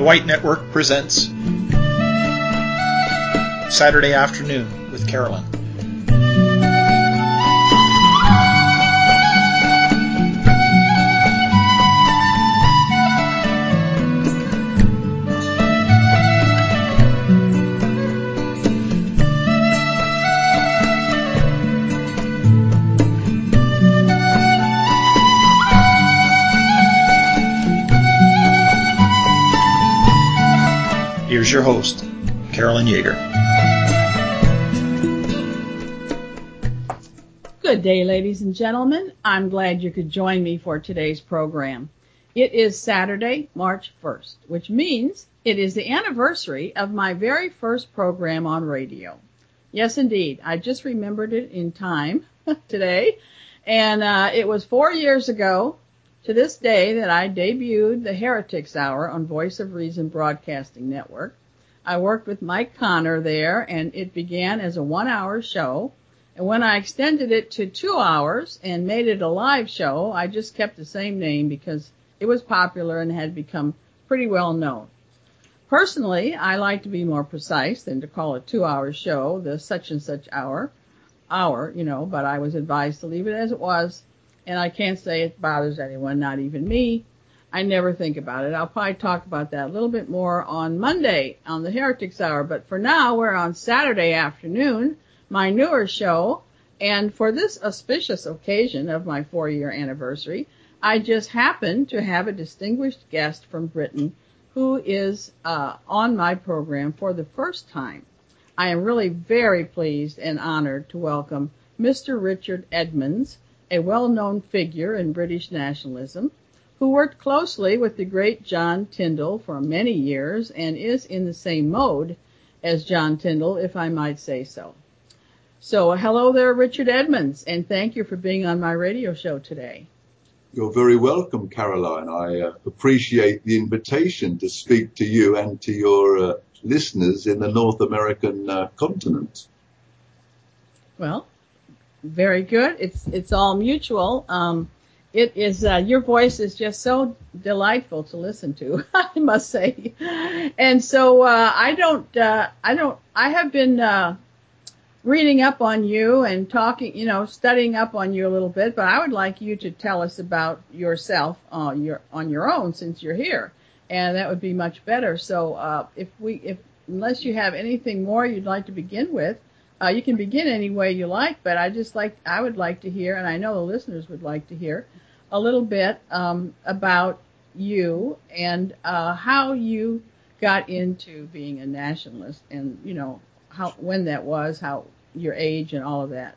The White Network presents Saturday Afternoon with Carolyn. Here's your host, Carolyn Yeager. Good day, ladies and gentlemen. I'm glad you could join me for today's program. It is Saturday, March 1st, which means it is the anniversary of my very first program on radio. Yes, indeed. I just remembered it in time today. And it was 4 years ago to this day that I debuted the Heretics Hour on Voice of Reason Broadcasting Network. I worked with Mike Connor there, and it began as a 1-hour show. And when I extended it to 2 hours and made it a live show, I just kept the same name because it was popular and had become pretty well known. Personally, I like to be more precise than to call a 2-hour show the such and such hour, but I was advised to leave it as it was. And I can't say it bothers anyone, not even me. I never think about it. I'll probably talk about that a little bit more on Monday on the Heretics Hour. But for now, we're on Saturday afternoon, my newer show. And for this auspicious occasion of my 4-year anniversary, I just happened to have a distinguished guest from Britain who is on my program for the first time. I am really very pleased and honored to welcome Mr. Richard Edmonds, a well-known figure in British nationalism, who worked closely with the great John Tyndall for many years and is in the same mode as John Tyndall, if I might say so. So hello there, Richard Edmonds, and thank you for being on my radio show today. You're very welcome, Caroline. I appreciate the invitation to speak to you and to your listeners in the North American continent. Well, very good. It's all mutual. It is your voice is just so delightful to listen to, I must say. And so I have been reading up on you and talking, studying up on you a little bit, but I would like you to tell us about yourself on your own since you're here, and that would be much better. So unless you have anything more you'd like to begin with. You can begin any way you like, but I would like to hear, and I know the listeners would like to hear, a little bit about you and how you got into being a nationalist, and when that was, how your age and all of that.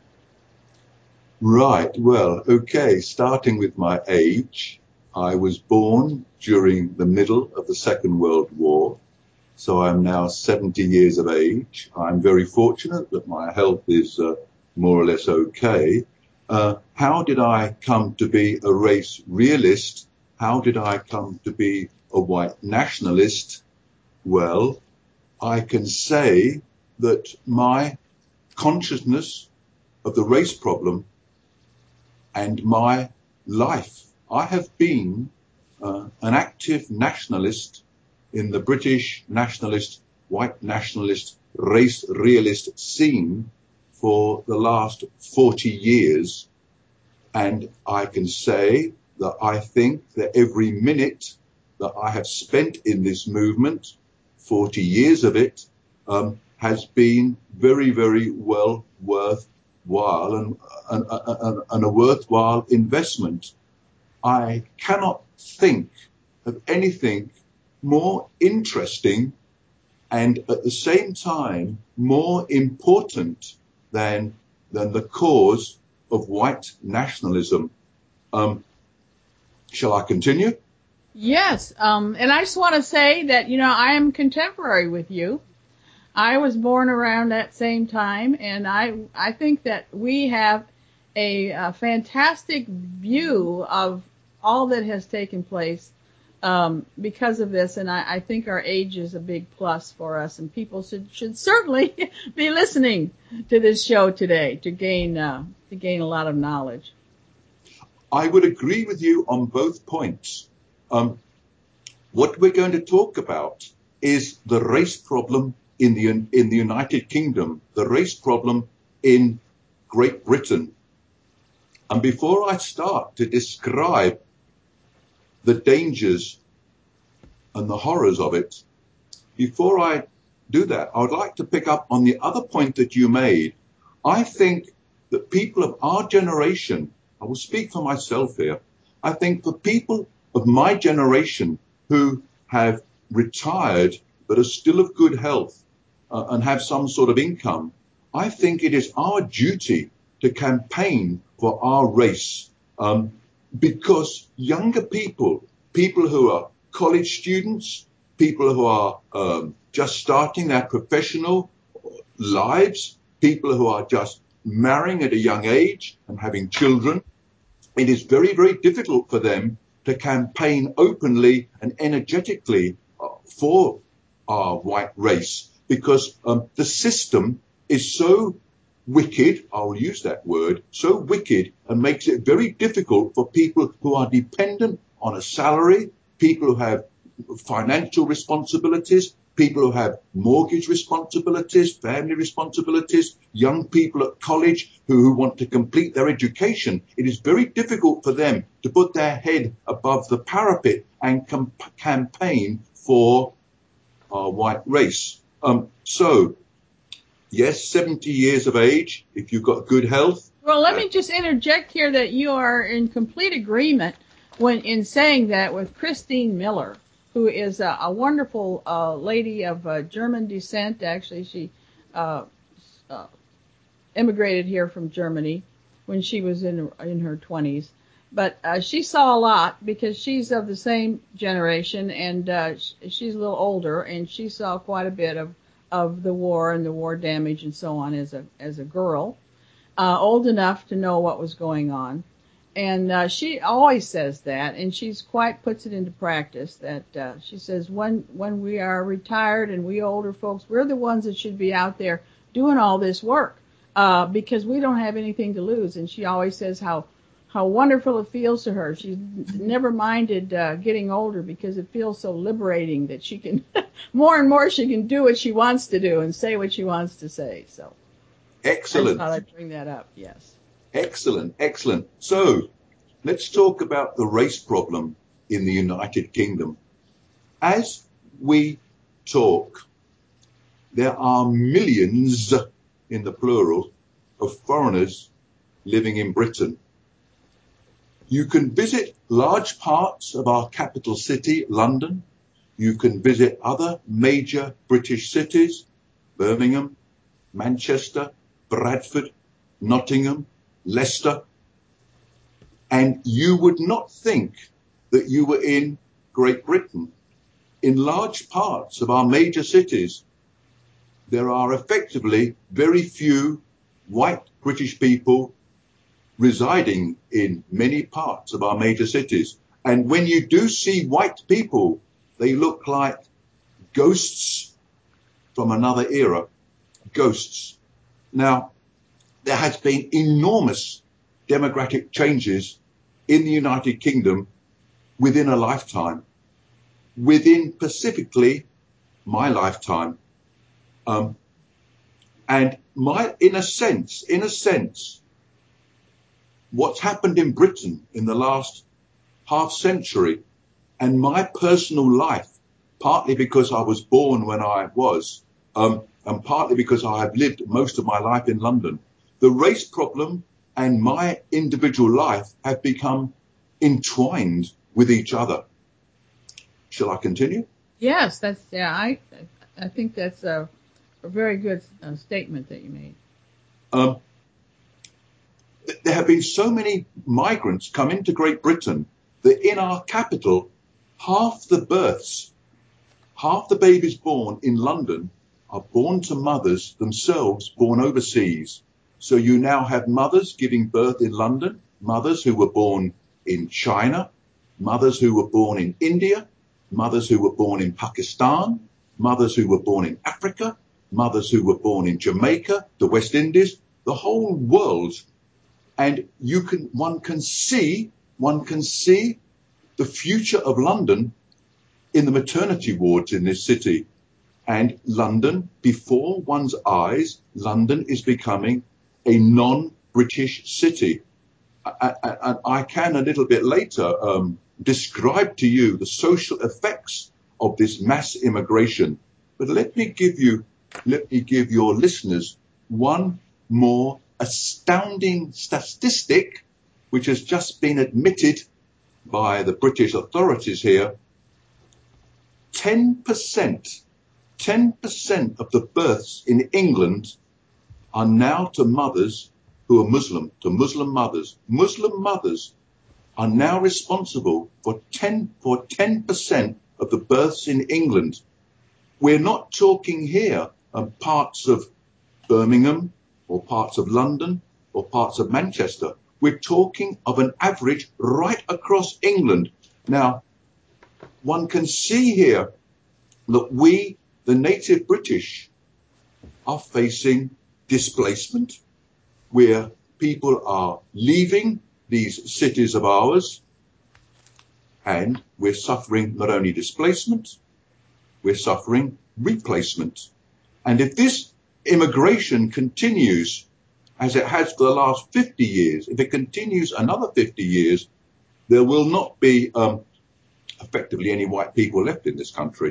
Right. Well, okay. Starting with my age, I was born during the middle of the Second World War. So I'm now 70 years of age. I'm very fortunate that my health is more or less okay. How did I come to be a race realist? How did I come to be a white nationalist? Well, I can say that my consciousness of the race problem and my life, I have been an active nationalist in the British nationalist, white nationalist, race realist scene for the last 40 years. And I can say that I think that every minute that I have spent in this movement, 40 years of it, has been very, very well worthwhile and a worthwhile investment. I cannot think of anything more interesting and at the same time more important than the cause of white nationalism. Shall I continue? Yes, and I just want to say that, I am contemporary with you. I was born around that same time, and I think that we have a fantastic view of all that has taken place because of this, and I think our age is a big plus for us, and people should certainly be listening to this show today to gain a lot of knowledge. I would agree with you on both points. What we're going to talk about is the race problem in the United Kingdom, the race problem in Great Britain. And before I start to describe the dangers and the horrors of it, before I do that, I would like to pick up on the other point that you made. I think that people of our generation, I will speak for myself here, I think for people of my generation who have retired but are still of good health and have some sort of income, I think it is our duty to campaign for our race, because younger people who are college students, people who are just starting their professional lives, people who are just marrying at a young age and having children, it is very, very difficult for them to campaign openly and energetically for our white race, because the system is so wicked, I'll use that word, so wicked, and makes it very difficult for people who are dependent on a salary, people who have financial responsibilities, people who have mortgage responsibilities, family responsibilities, young people at college who want to complete their education. It is very difficult for them to put their head above the parapet and campaign for our white race. So, yes, 70 years of age, if you've got good health. Well, let me just interject here that you are in complete agreement in saying that with Christine Miller, who is a wonderful lady of German descent. Actually, she immigrated here from Germany when she was in her 20s. But she saw a lot because she's of the same generation, and she's a little older, and she saw quite a bit of the war and the war damage and so on as a girl, old enough to know what was going on. And she always says that, and she's quite puts it into practice, that she says when we are retired and we older folks, we're the ones that should be out there doing all this work because we don't have anything to lose. And she always says how wonderful it feels to her. She's never minded getting older because it feels so liberating that she can more and more she can do what she wants to do and say what she wants to say. So excellent. I thought I'd bring that up. Yes. Excellent, excellent. So let's talk about the race problem in the United Kingdom. As we talk, there are millions, in the plural, of foreigners living in Britain. You can visit large parts of our capital city, London. You can visit other major British cities, Birmingham, Manchester, Bradford, Nottingham, Leicester, and you would not think that you were in Great Britain. In large parts of our major cities, there are effectively very few white British people residing in many parts of our major cities. And when you do see white people, they look like ghosts from another era, ghosts. Now, there has been enormous demographic changes in the United Kingdom within a lifetime, within specifically my lifetime. And in a sense, what's happened in Britain in the last half century and my personal life, partly because I was born when I was, and partly because I have lived most of my life in London, the race problem and my individual life have become entwined with each other. Shall I continue? Yes, I think that's a very good statement that you made. There have been so many migrants come into Great Britain that in our capital, half the babies born in London are born to mothers themselves born overseas. So you now have mothers giving birth in London, mothers who were born in China, mothers who were born in India, mothers who were born in Pakistan, mothers who were born in Africa, mothers who were born in Jamaica, the West Indies, the whole world. And one can see the future of London in the maternity wards in this city. And London, before one's eyes, London is becoming a non-British city. And I can a little bit later describe to you the social effects of this mass immigration. But let me give your listeners one more astounding statistic, which has just been admitted by the British authorities here. 10% of the births in England are now to mothers who are Muslim, to Muslim mothers. Muslim mothers are now responsible for 10% of the births in England. We're not talking here of parts of Birmingham or parts of London or parts of Manchester. We're talking of an average right across England. Now, one can see here that we, the native British, are facing displacement, where people are leaving these cities of ours, and we're suffering not only displacement, we're suffering replacement. And if this immigration continues as it has for the last 50 years, if it continues another 50 years, there will not be effectively any white people left in this country.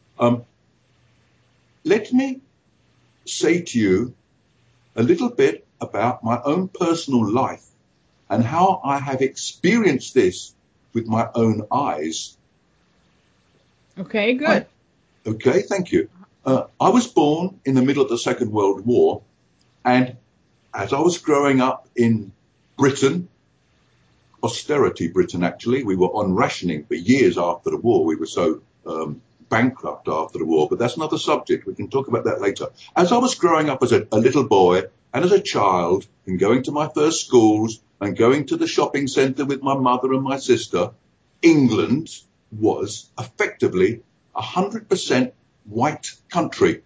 Let me say to you a little bit about my own personal life and how I have experienced this with my own eyes. Okay, good. Okay, thank you. I was born in the middle of the Second World War, and as I was growing up in Britain, austerity Britain actually, we were on rationing for years after the war. We were so bankrupt after the war, but that's another subject. We can talk about that later. As I was growing up as a little boy and as a child and going to my first schools and going to the shopping centre with my mother and my sister, England was effectively 100% white country.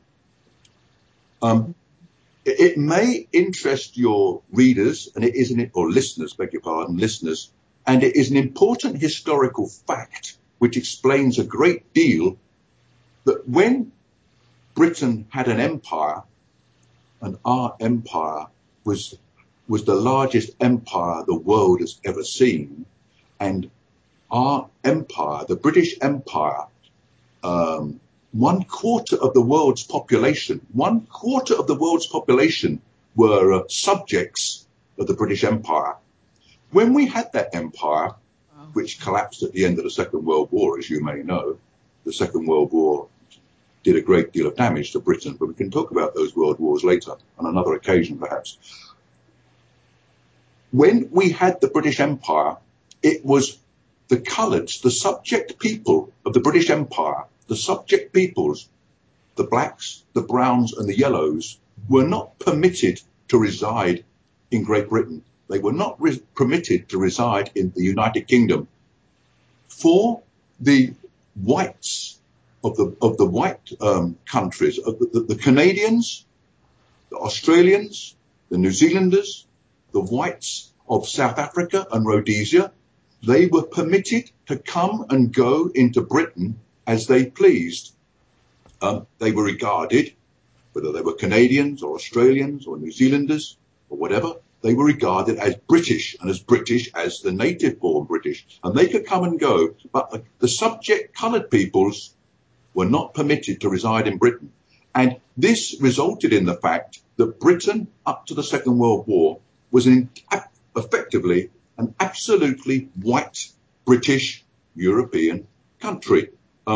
It may interest your readers, and it isn't, or listeners, beg your pardon, listeners, and it is an important historical fact which explains a great deal that when Britain had an empire, and our empire was the largest empire the world has ever seen, and our empire, the British Empire, 1/4 of the world's population, 1/4 of the world's population were subjects of the British Empire. When we had that empire, which collapsed at the end of the Second World War, as you may know, the Second World War did a great deal of damage to Britain, but we can talk about those world wars later on another occasion, perhaps. When we had the British Empire, it was the coloureds, the subject people of the British Empire, the subject peoples, the blacks, the browns and the yellows, were not permitted to reside in Great Britain. They were not permitted to reside in the United Kingdom. For the whites of the white countries, the Canadians, the Australians, the New Zealanders, the whites of South Africa and Rhodesia, they were permitted to come and go into Britain as they pleased. They were regarded, whether they were Canadians or Australians or New Zealanders or whatever, they were regarded as British and as British as the native-born British. And they could come and go, but the subject coloured peoples were not permitted to reside in Britain. And this resulted in the fact that Britain, up to the Second World War, was effectively an absolutely white British European country.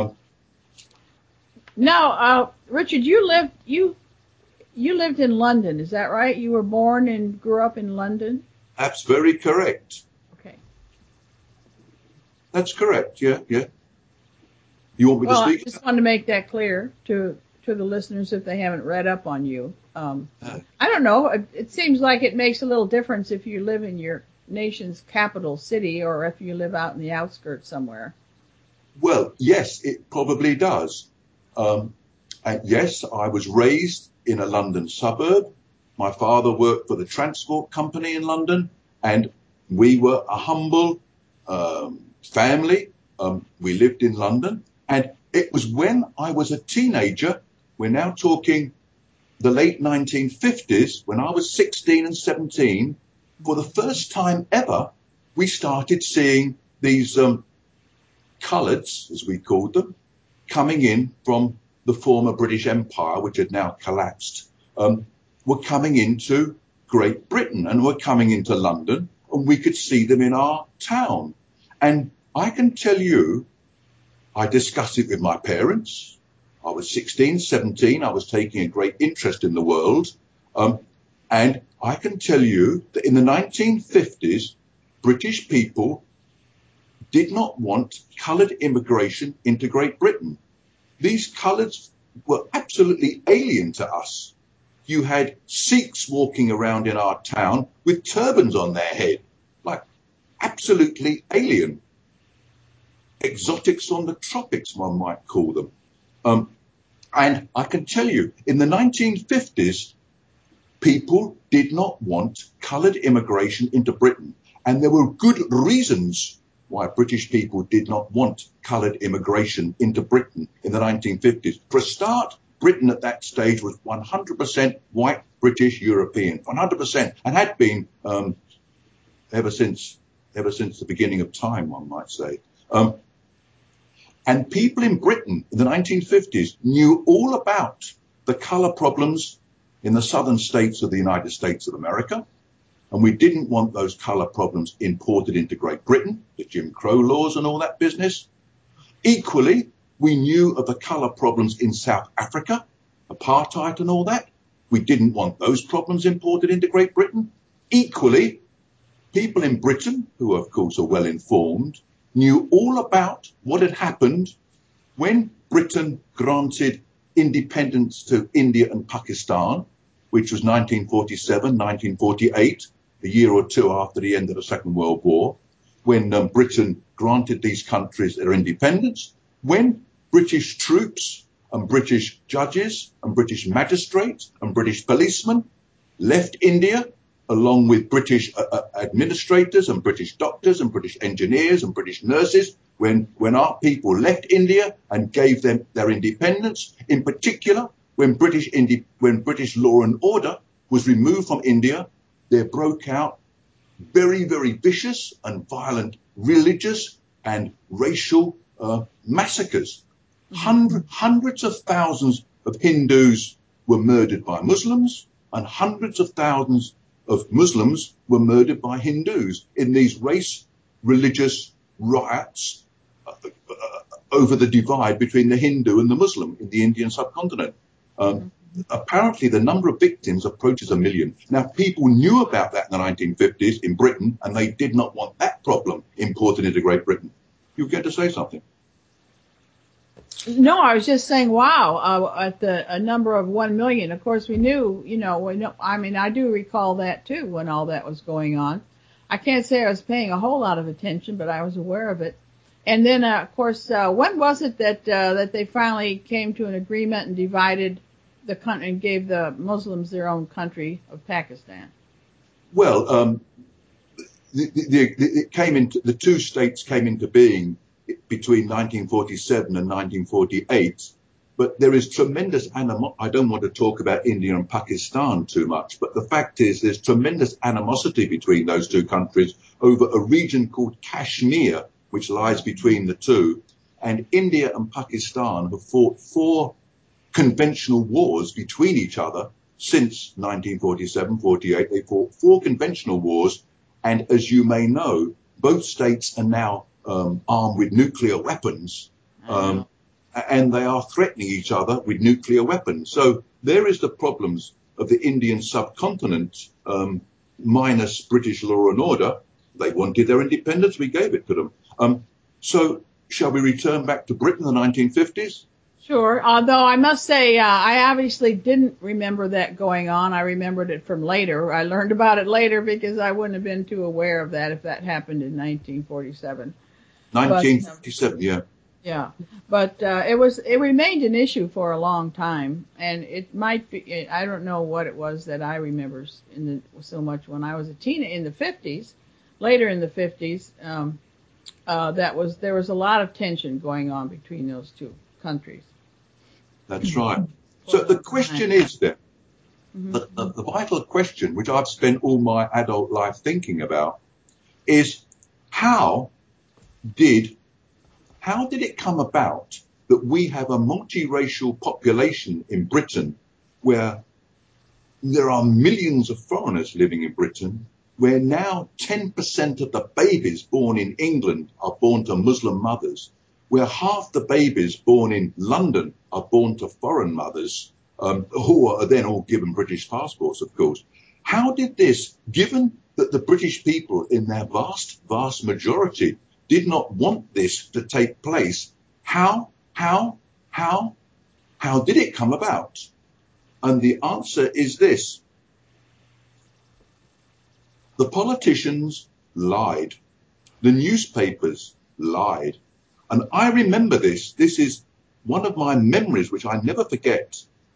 Now, Richard, you lived in London, is that right? You were born and grew up in London? That's very correct. Okay. That's correct, yeah. You want me to speak? I just wanted to make that clear to the listeners if they haven't read up on you. I don't know. It seems like it makes a little difference if you live in your nation's capital city or if you live out in the outskirts somewhere. Well, yes, it probably does. And yes, I was raised in a London suburb. My father worked for the transport company in London, and we were a humble family. We lived in London, And it was when I was a teenager, we're now talking the late 1950s, when I was 16 and 17, for the first time ever, we started seeing these coloureds, as we called them, coming in from the former British Empire, which had now collapsed, were coming into Great Britain and were coming into London, and we could see them in our town. And I can tell you, I discussed it with my parents. I was 16, 17. I was taking a great interest in the world. And I can tell you that in the 1950s, British people did not want coloured immigration into Great Britain. These coloureds were absolutely alien to us. You had Sikhs walking around in our town with turbans on their head, like absolutely alien. Exotics from the tropics, one might call them. And I can tell you, in the 1950s, people did not want coloured immigration into Britain. And there were good reasons why British people did not want coloured immigration into Britain in the 1950s. For a start, Britain at that stage was 100% white British European, 100%, and had been ever since the beginning of time, one might say. And people in Britain in the 1950s knew all about the colour problems in the southern states of the United States of America. And we didn't want those colour problems imported into Great Britain, the Jim Crow laws and all that business. Equally, we knew of the colour problems in South Africa, apartheid and all that. We didn't want those problems imported into Great Britain. Equally, people in Britain, who of course are well informed, knew all about what had happened when Britain granted independence to India and Pakistan, which was 1947, 1948, a year or two after the end of the Second World War, when Britain granted these countries their independence, when British troops and British judges and British magistrates and British policemen left India, along with British administrators and British doctors and British engineers and British nurses, when our people left India and gave them their independence, in particular, when British law and order was removed from India, there broke out very, very vicious and violent religious and racial massacres. Hundreds of thousands of Hindus were murdered by Muslims, and hundreds of thousands of Muslims were murdered by Hindus in these race religious riots over the divide between the Hindu and the Muslim in the Indian subcontinent. Apparently, the number of victims approaches 1 million. Now, people knew about that in the 1950s in Britain, and they did not want that problem imported into Great Britain. You were going to say something? No, I was just saying, wow, at a number of 1 million. Of course, we knew, I mean, I do recall that too when all that was going on. I can't say I was paying a whole lot of attention, but I was aware of it. And then, of course, when was it that they finally came to an agreement and divided the country and gave the Muslims their own country of Pakistan? Well, the two states came into being between 1947 and 1948, but there is tremendous I don't want to talk about India and Pakistan too much, but the fact is there's tremendous animosity between those two countries over a region called Kashmir, which lies between the two. And India and Pakistan have fought 4 conventional wars between each other since 1947-48. They fought 4 conventional wars, and as you may know, both states are now armed with nuclear weapons, and they are threatening each other with nuclear weapons. So there is the problems of the Indian subcontinent, minus British law and order. They wanted their independence, we gave it to them. So shall we return back to Britain in the 1950s? Sure, although I must say I obviously didn't remember that going on. I remembered it from later. I learned about it later because I wouldn't have been too aware of that if that happened in 1947. 1957, yeah. Yeah, but it remained an issue for a long time, and it might be, I don't know what it was that I remember so much when I was a teen in the 50s, later in the 50s, there was a lot of tension going on between those two countries. That's right. So the question is then, the vital question, which I've spent all my adult life thinking about, is how did it come about that we have a multiracial population in Britain where there are millions of foreigners living in Britain, where now 10% of the babies born in England are born to Muslim mothers, where half the babies born in London are born to foreign mothers, who are then all given British passports, of course. How did this, given that the British people in their vast, vast majority did not want this to take place, how did it come about? And the answer is this. The politicians lied. The newspapers lied. And I remember this. This is one of my memories, which I never forget.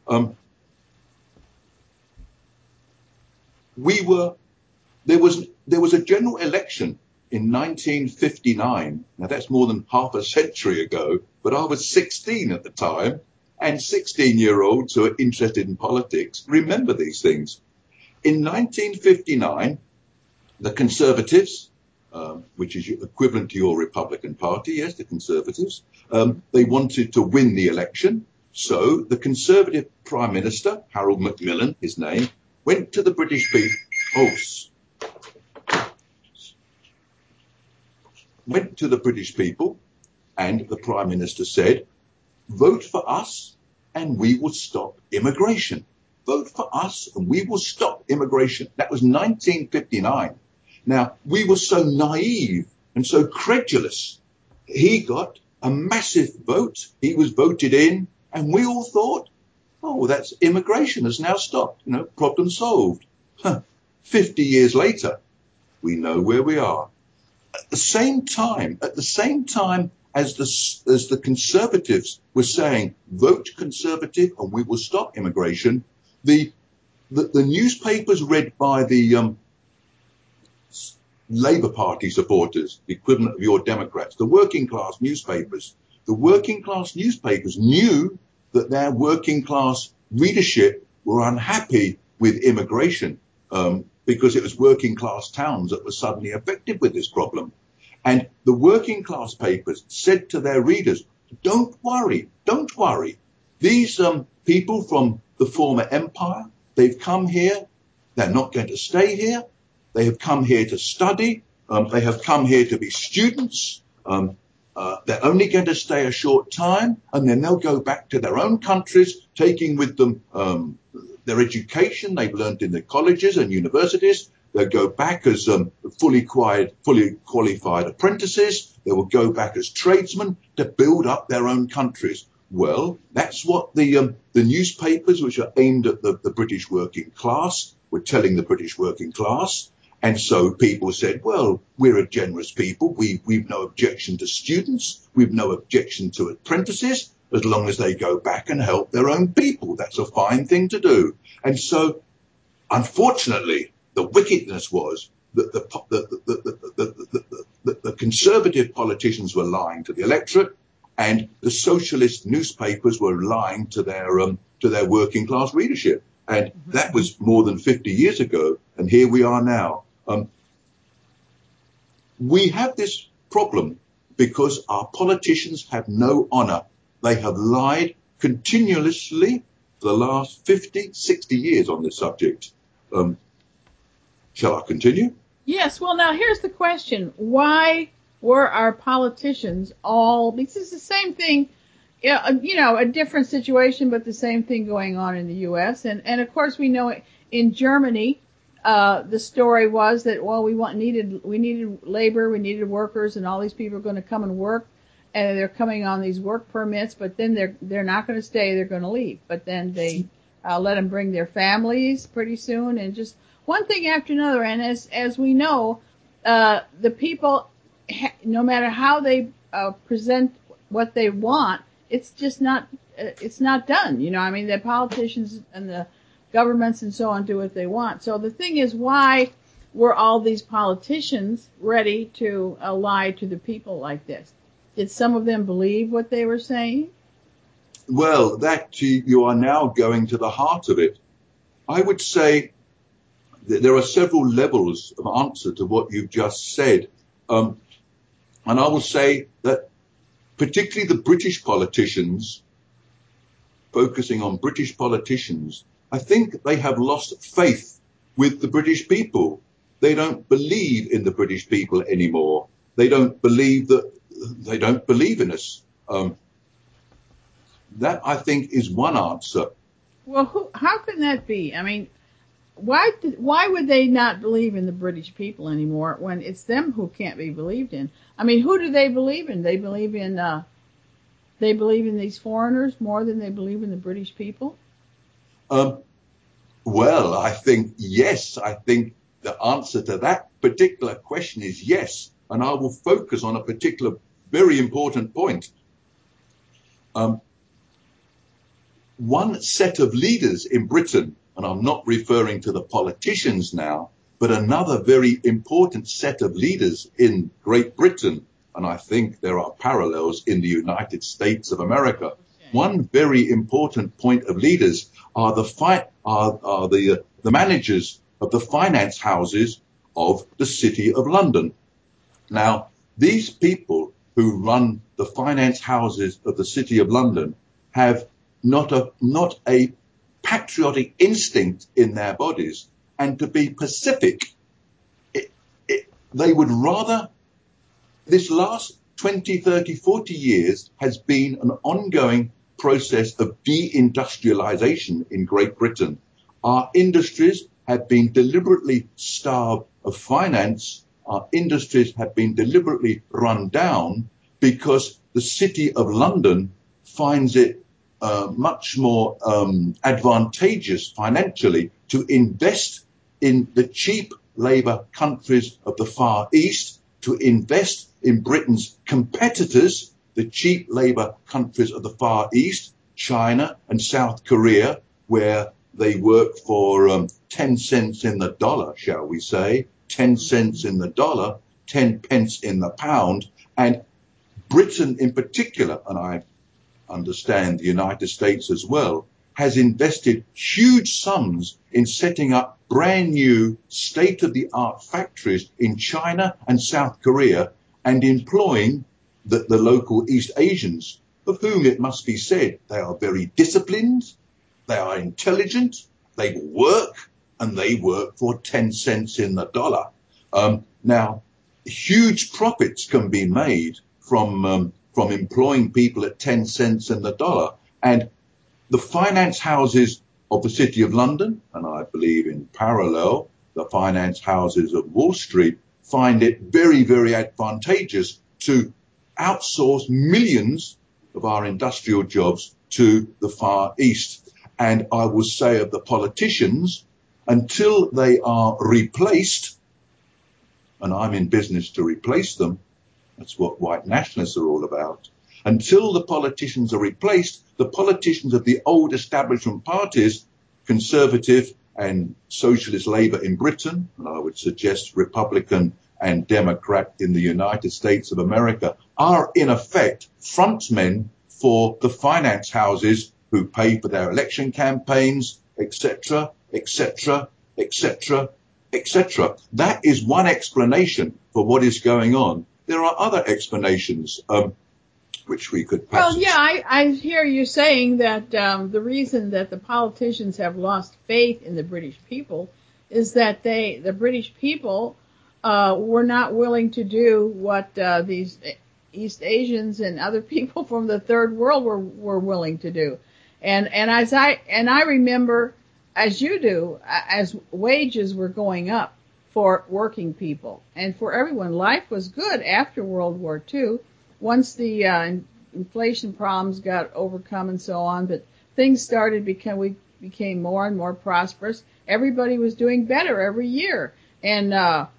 There was a general election in 1959. Now that's more than half a century ago, but I was 16 at the time, and 16-year-olds who are interested in politics remember these things. In 1959, the Conservatives, which is equivalent to your Republican Party, yes, the Conservatives, they wanted to win the election. So the Conservative Prime Minister, Harold Macmillan, his name, went to the British people. Went to the British people, and the Prime Minister said, vote for us and we will stop immigration. Vote for us and we will stop immigration. That was 1959. Now, we were so naive and so credulous. He got a massive vote. He was voted in, and we all thought, oh, that's immigration has now stopped. Problem solved. 50 years later, we know where we are. At the same time as the Conservatives were saying, vote Conservative and we will stop immigration, the newspapers read by the Labour Party supporters, the equivalent of your Democrats, the working class newspapers knew that their working class readership were unhappy with immigration, because it was working class towns that were suddenly affected with this problem. And the working class papers said to their readers, don't worry. These people from the former empire, they've come here. They're not going to stay here. They have come here to study. They have come here to be students. They're only going to stay a short time, and then they'll go back to their own countries, taking with them their education they've learned in the colleges and universities. They'll go back as fully qualified apprentices. They will go back as tradesmen to build up their own countries. Well, that's what the newspapers, which are aimed at the British working class, were telling the British working class. And so people said, well, we're a generous people. We've no objection to students. We've no objection to apprentices, as long as they go back and help their own people. That's a fine thing to do. And so, unfortunately, the wickedness was that the Conservative politicians were lying to the electorate, and the socialist newspapers were lying to their working class readership. And that was more than 50 years ago, and here we are now. We have this problem because our politicians have no honour. They have lied continuously for the last 50, 60 years on this subject. Shall I continue? Yes. Well, now here's the question. Why were our politicians all, because it's the same thing, a different situation, but the same thing going on in the U.S. And of course, we know in Germany, the story was that, well, we needed labor, we needed workers, and all these people are going to come and work, and they're coming on these work permits, but then they're not going to stay, they're going to leave. But then they let them bring their families pretty soon, and just one thing after another. And as we know, the people, no matter how they present what they want, it's just not done. The politicians and the governments and so on do what they want. So the thing is, why were all these politicians ready to lie to the people like this? Did some of them believe what they were saying? Well, that you are now going to the heart of it. I would say that there are several levels of answer to what you've just said. And I will say that particularly the British politicians, focusing on British politicians, I think they have lost faith with the British people. They don't believe in the British people anymore. They don't believe in us. That, I think, is one answer. Well, how can that be? I mean, why would they not believe in the British people anymore when it's them who can't be believed in? I mean, who do they believe in? They believe in these foreigners more than they believe in the British people? Well, I think yes. I think the answer to that particular question is yes. And I will focus on a particular very important point. One set of leaders in Britain, and I'm not referring to the politicians now, but another very important set of leaders in Great Britain, and I think there are parallels in the United States of America. Okay. One very important point of leaders are the managers of the finance houses of the City of London. Now, these people who run the finance houses of the City of London have not a patriotic instinct in their bodies, and to be pacific, they would rather, this last 20, 30, 40 years has been an ongoing process of deindustrialization in Great Britain. Our industries have been deliberately starved of finance. Our industries have been deliberately run down because the City of London finds it much more advantageous financially to invest in the cheap labour countries of the Far East, to invest in Britain's competitors, the cheap labour countries of the Far East, China and South Korea, where they work for 10 cents in the dollar, shall we say, 10 cents in the dollar, 10 pence in the pound, and Britain in particular, and I understand the United States as well, has invested huge sums in setting up brand new state-of-the-art factories in China and South Korea and employing the local East Asians, of whom it must be said they are very disciplined, they are intelligent, they work, and they work for 10 cents in the dollar. Now, huge profits can be made from employing people at 10 cents in the dollar. And the finance houses of the City of London, and I believe in parallel, the finance houses of Wall Street, find it very, very advantageous to outsource millions of our industrial jobs to the Far East. And I will say of the politicians, until they are replaced, and I'm in business to replace them, that's what white nationalists are all about. Until the politicians are replaced, the politicians of the old establishment parties, Conservative and Socialist Labour in Britain, and I would suggest Republican and Democrat in the United States of America, are in effect frontmen for the finance houses who pay for their election campaigns, etc., etc., etc., etc. That is one explanation for what is going on. There are other explanations which we could perhaps... Well, yeah, I hear you saying that the reason that the politicians have lost faith in the British people is that the British people were not willing to do what these East Asians and other people from the Third World were willing to do. And I remember, as you do, as wages were going up for working people and for everyone. Life was good after World War II, once the inflation problems got overcome and so on, but things started we became more and more prosperous. Everybody was doing better every year. And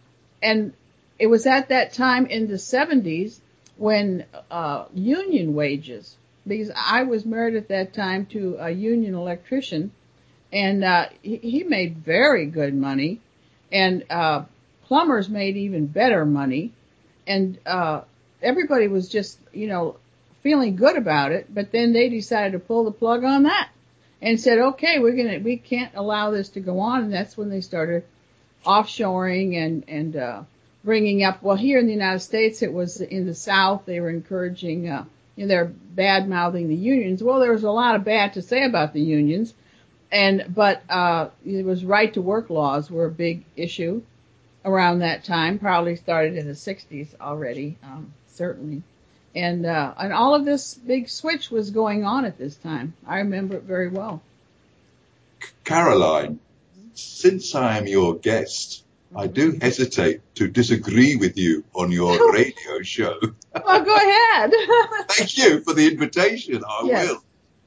it was at that time in the 70s when union wages, because I was married at that time to a union electrician, and he made very good money. And plumbers made even better money, and everybody was just, feeling good about it. But then they decided to pull the plug on that and said, okay, we can't allow this to go on. And that's when they started offshoring and bringing up. Well, here in the United States, it was in the South. They were encouraging, they're bad mouthing the unions. Well, there was a lot of bad to say about the unions, but it was right to work laws were a big issue around that time. Probably started in the 60s already, certainly. And all of this big switch was going on at this time. I remember it very well. Caroline, since I am your guest, I do hesitate to disagree with you on your radio show. Well, go ahead. Thank you for the invitation. I will.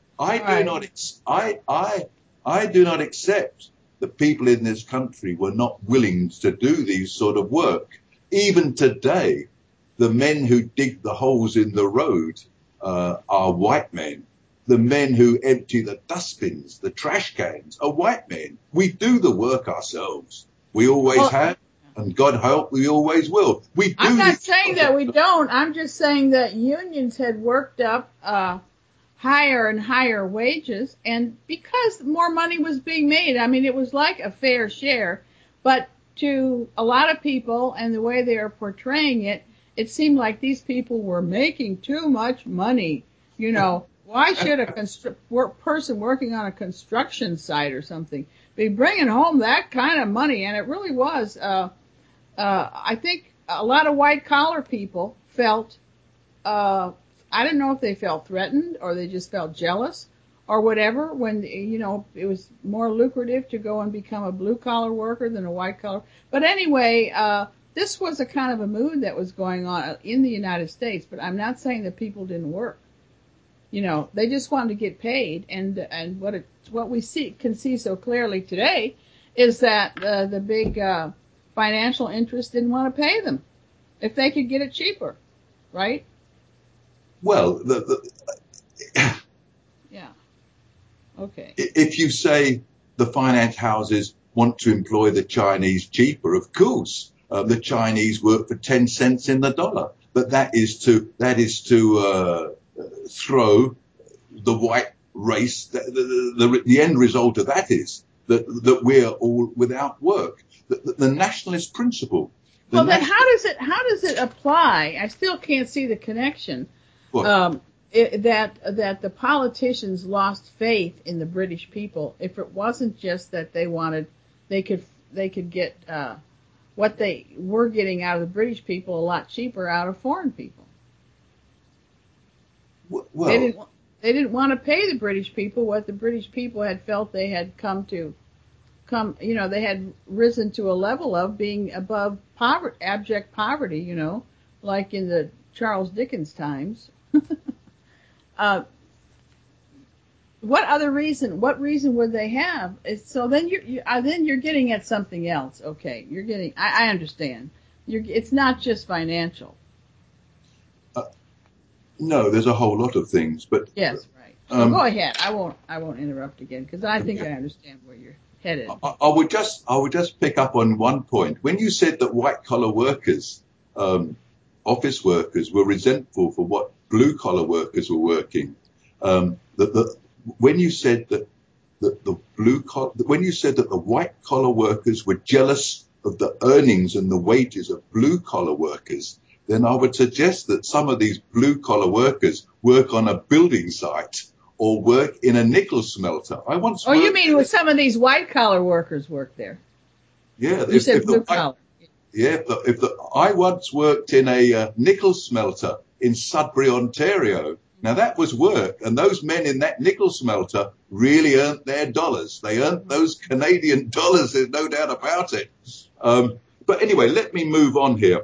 I do not accept that people in this country were not willing to do these sort of work. Even today, the men who dig the holes in the road are white men. The men who empty the dustbins, the trash cans, are white men. We do the work ourselves. We always have, and God help, we always will. I'm not saying that we don't. I'm just saying that unions had worked up higher and higher wages, and because more money was being made, I mean, it was like a fair share. But to a lot of people, and the way they are portraying it, it seemed like these people were making too much money. Why should a person working on a construction site or something be bringing home that kind of money? And it really was. I think a lot of white collar people felt, I don't know if they felt threatened or they just felt jealous or whatever when, it was more lucrative to go and become a blue collar worker than a white collar. But anyway, this was a kind of a mood that was going on in the United States, but I'm not saying that people didn't work. They just wanted to get paid, and what we can see so clearly today is that the big financial interests didn't want to pay them if they could get it cheaper, right? Well, yeah. Okay. If you say the finance houses want to employ the Chinese cheaper, of course, the Chinese work for 10 cents in the dollar, but that is to throw the white race. The end result of that is that we're all without work. The nationalist principle. Well, then how does it apply? I still can't see the connection. That the politicians lost faith in the British people. If it wasn't just that they could get what they were getting out of the British people a lot cheaper out of foreign people. Well, they didn't want to pay the British people what the British people had felt they had they had risen to a level of being above abject poverty, like in the Charles Dickens times. What reason would they have? So then you're getting at something else. Okay, I understand. It's not just financial. No, there's a whole lot of things, but yes, right. So go ahead. I won't interrupt again because I think I understand where you're headed. I would just pick up on one point. When you said that white collar workers, office workers, were resentful for what blue collar workers were working, when you said that the white collar workers were jealous of the earnings and the wages of blue collar workers, then I would suggest that some of these blue collar workers work on a building site or work in a nickel smelter. You mean some of these white collar workers work there? Yeah, you said blue collar. Yeah, I once worked in a nickel smelter in Sudbury, Ontario. Now that was work, and those men in that nickel smelter really earned their dollars. They earned those Canadian dollars, there's no doubt about it. But anyway, let me move on here.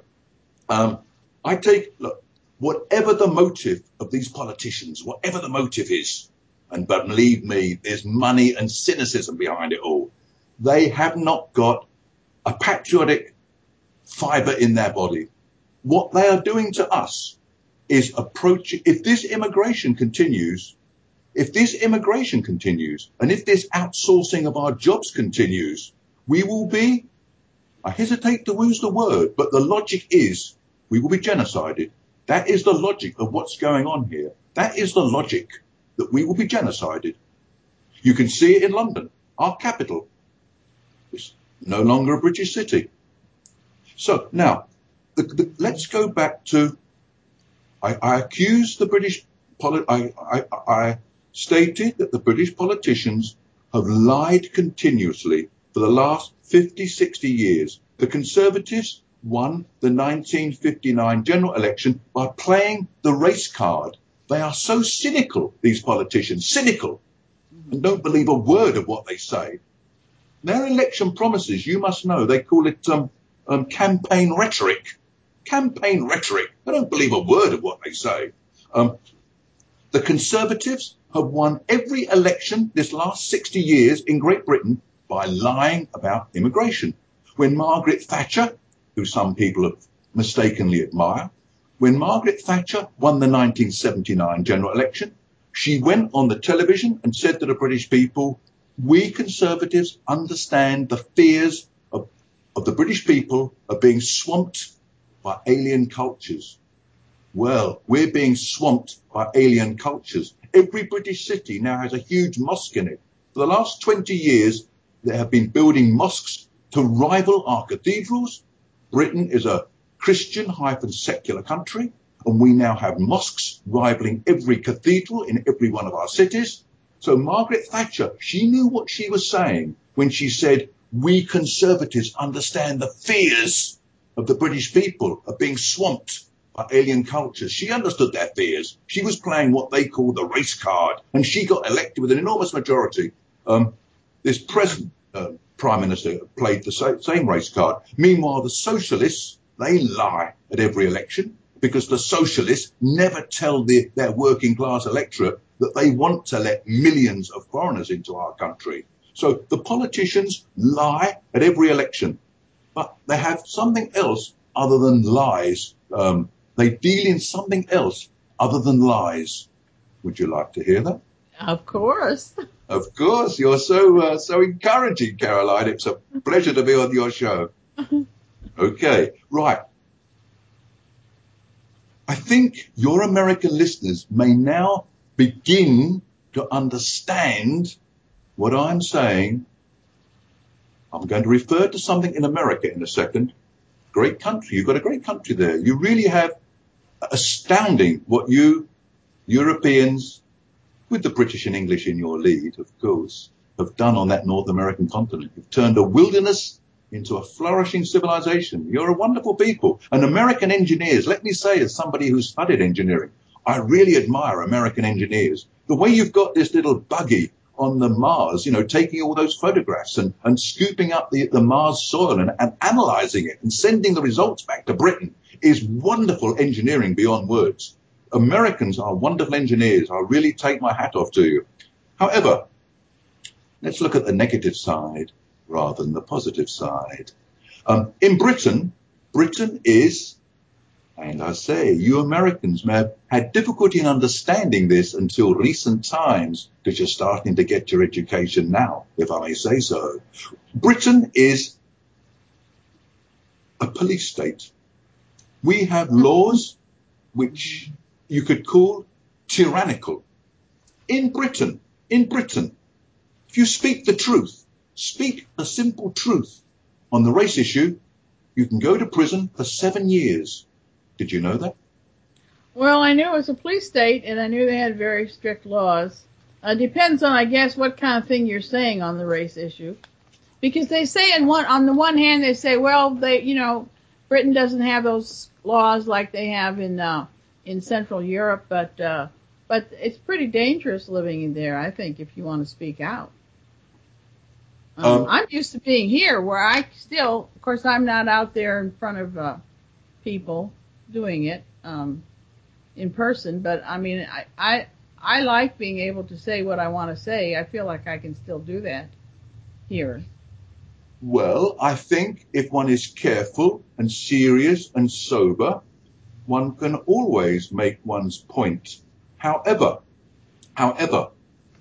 Whatever the motive of these politicians, whatever the motive is, but believe me, there's money and cynicism behind it all. They have not got a patriotic fiber in their body. What they are doing to us is if this immigration continues, and if this outsourcing of our jobs continues, we will be I hesitate to use the word, but the logic is we will be genocided. That is the logic of what's going on here. That is the logic, that we will be genocided. You can see it in London, our capital. It's no longer a British city. So now, let's go back to, I accused the British, I stated that the British politicians have lied continuously for the last 50, 60 years. The Conservatives won the 1959 general election by playing the race card. They are so cynical, these politicians, cynical, and don't believe a word of what they say. Their election promises, you must know, they call it campaign rhetoric. Campaign rhetoric. They don't believe a word of what they say. The Conservatives have won every election this last 60 years in Great Britain by lying about immigration. When Margaret Thatcher, who some people have mistakenly admire, when Margaret Thatcher won the 1979 general election, she went on the television and said to the British people, we Conservatives understand the fears of the British people of being swamped by alien cultures. Well, we're being swamped by alien cultures. Every British city now has a huge mosque in it. For the last 20 years, they have been building mosques to rival our cathedrals. Britain is a Christian-secular country, and we now have mosques rivaling every cathedral in every one of our cities. So Margaret Thatcher, she knew what she was saying when she said, we Conservatives understand the fears of the British people of being swamped by alien cultures. She understood their fears. She was playing what they call the race card, and she got elected with an enormous majority. This present Prime Minister played the same race card. Meanwhile, the socialists, they lie at every election because the socialists never tell their working class electorate that they want to let millions of foreigners into our country. So the politicians lie at every election, but they have something else other than lies. They deal in something else other than lies. Would you like to hear that? Of course. Of course. You're so encouraging, Caroline. It's a pleasure to be on your show. Okay, right. I think your American listeners may now begin to understand what I'm saying. I'm going to refer to something in America in a second. Great country. You've got a great country there. You really have astounding what you Europeans, with the British and English in your lead, of course, have done on that North American continent. You've turned a wilderness into a flourishing civilization. You're a wonderful people. And American engineers, let me say, as somebody who's studied engineering, I really admire American engineers. The way you've got this little buggy on the Mars, taking all those photographs and scooping up the Mars soil and analyzing it and sending the results back to Britain is wonderful engineering beyond words. Americans are wonderful engineers. I really take my hat off to you. However, let's look at the negative side rather than the positive side. In Britain is, and I say, you Americans may have had difficulty in understanding this until recent times, because you're starting to get your education now, if I may say so. Britain is a police state. We have laws which you could call tyrannical. In Britain, if you speak the truth, speak the simple truth on the race issue, you can go to prison for 7 years. Did you know that? Well, I knew it was a police state, and I knew they had very strict laws. Depends on, I guess, what kind of thing you're saying on the race issue. Because they say on the one hand, they say, well, Britain doesn't have those laws like they have in Central Europe, but it's pretty dangerous living in there, I think, if you want to speak out. I'm used to being here where I still, of course, I'm not out there in front of people doing it in person, but I mean, I like being able to say what I want to say. I feel like I can still do that here. Well, I think if one is careful and serious and sober, one can always make one's point. However,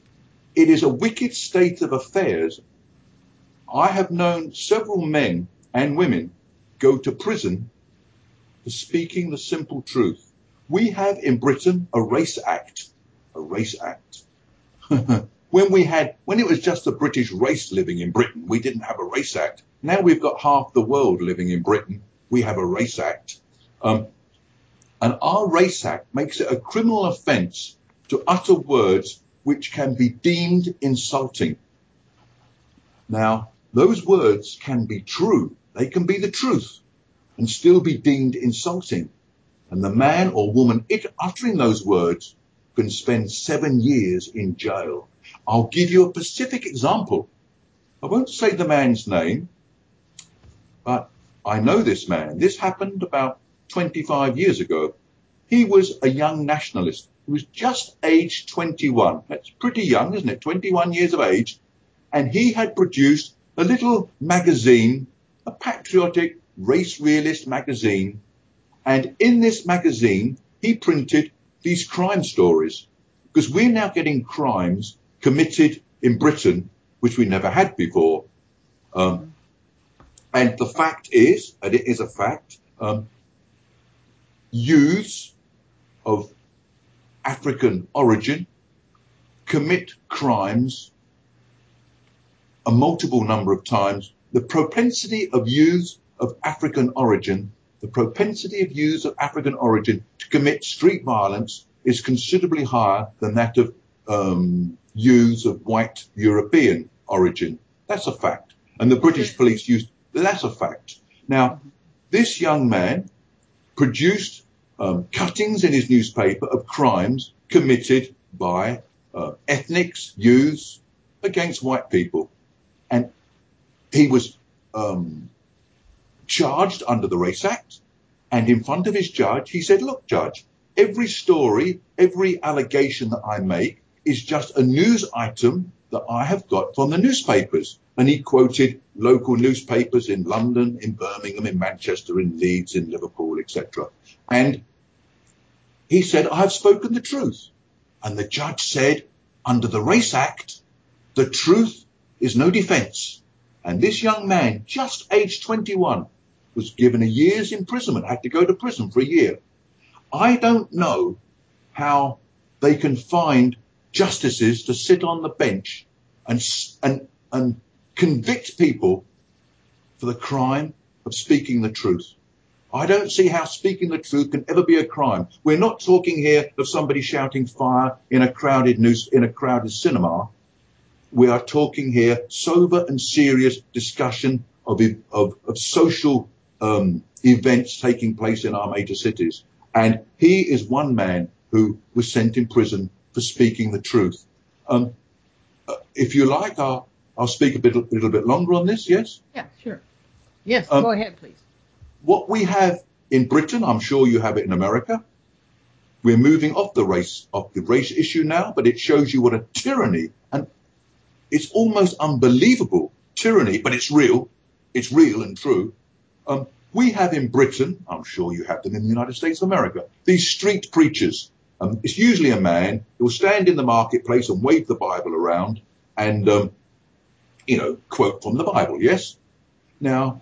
it is a wicked state of affairs. I have known several men and women go to prison for speaking the simple truth. We have in Britain a race act. A race act. When it was just the British race living in Britain, we didn't have a race act. Now we've got half the world living in Britain. We have a race act. And our race act makes it a criminal offence to utter words which can be deemed insulting. Now, those words can be true. They can be the truth and still be deemed insulting. And the man or woman uttering those words can spend 7 years in jail. I'll give you a specific example. I won't say the man's name, but I know this man. This happened about 25 years ago. He was a young nationalist. He was just aged 21. That's pretty young, isn't it? 21 years of age. And he had produced a little magazine, a patriotic race realist magazine. And in this magazine, he printed these crime stories, because we're now getting crimes committed in Britain, which we never had before. And the fact is, and it is a fact, youths of African origin commit crimes a multiple number of times. The propensity of youths of African origin to commit street violence is considerably higher than that of youths of white European origin. That's a fact. And the British police that's a fact. Now, this young man produced cuttings in his newspaper of crimes committed by ethnics, youths, against white people. And he was charged under the Race Act. And in front of his judge, he said, look, judge, every story, every allegation that I make is just a news item that I have got from the newspapers. And he quoted local newspapers in London, in Birmingham, in Manchester, in Leeds, in Liverpool, etc. And he said, I have spoken the truth. And the judge said, under the Race Act, the truth is no defence. And this young man, just aged 21, was given a year's imprisonment, had to go to prison for a year. I don't know how they can find justices to sit on the bench and convict people for the crime of speaking the truth. I don't see how speaking the truth can ever be a crime. We're not talking here of somebody shouting fire in a crowded cinema. We are talking here sober and serious discussion of social events taking place in our major cities. And he is one man who was sent in prison for speaking the truth. If you like, I'll speak a little bit longer on this, yes? Yeah, sure. Yes, go ahead, please. What we have in Britain, I'm sure you have it in America. We're moving off the race issue now, but it shows you what a tyranny, and it's almost unbelievable tyranny, but it's real and true. We have in Britain, I'm sure you have them in the United States of America, these street preachers. It's usually a man who will stand in the marketplace and wave the Bible around and, quote from the Bible, yes? Now,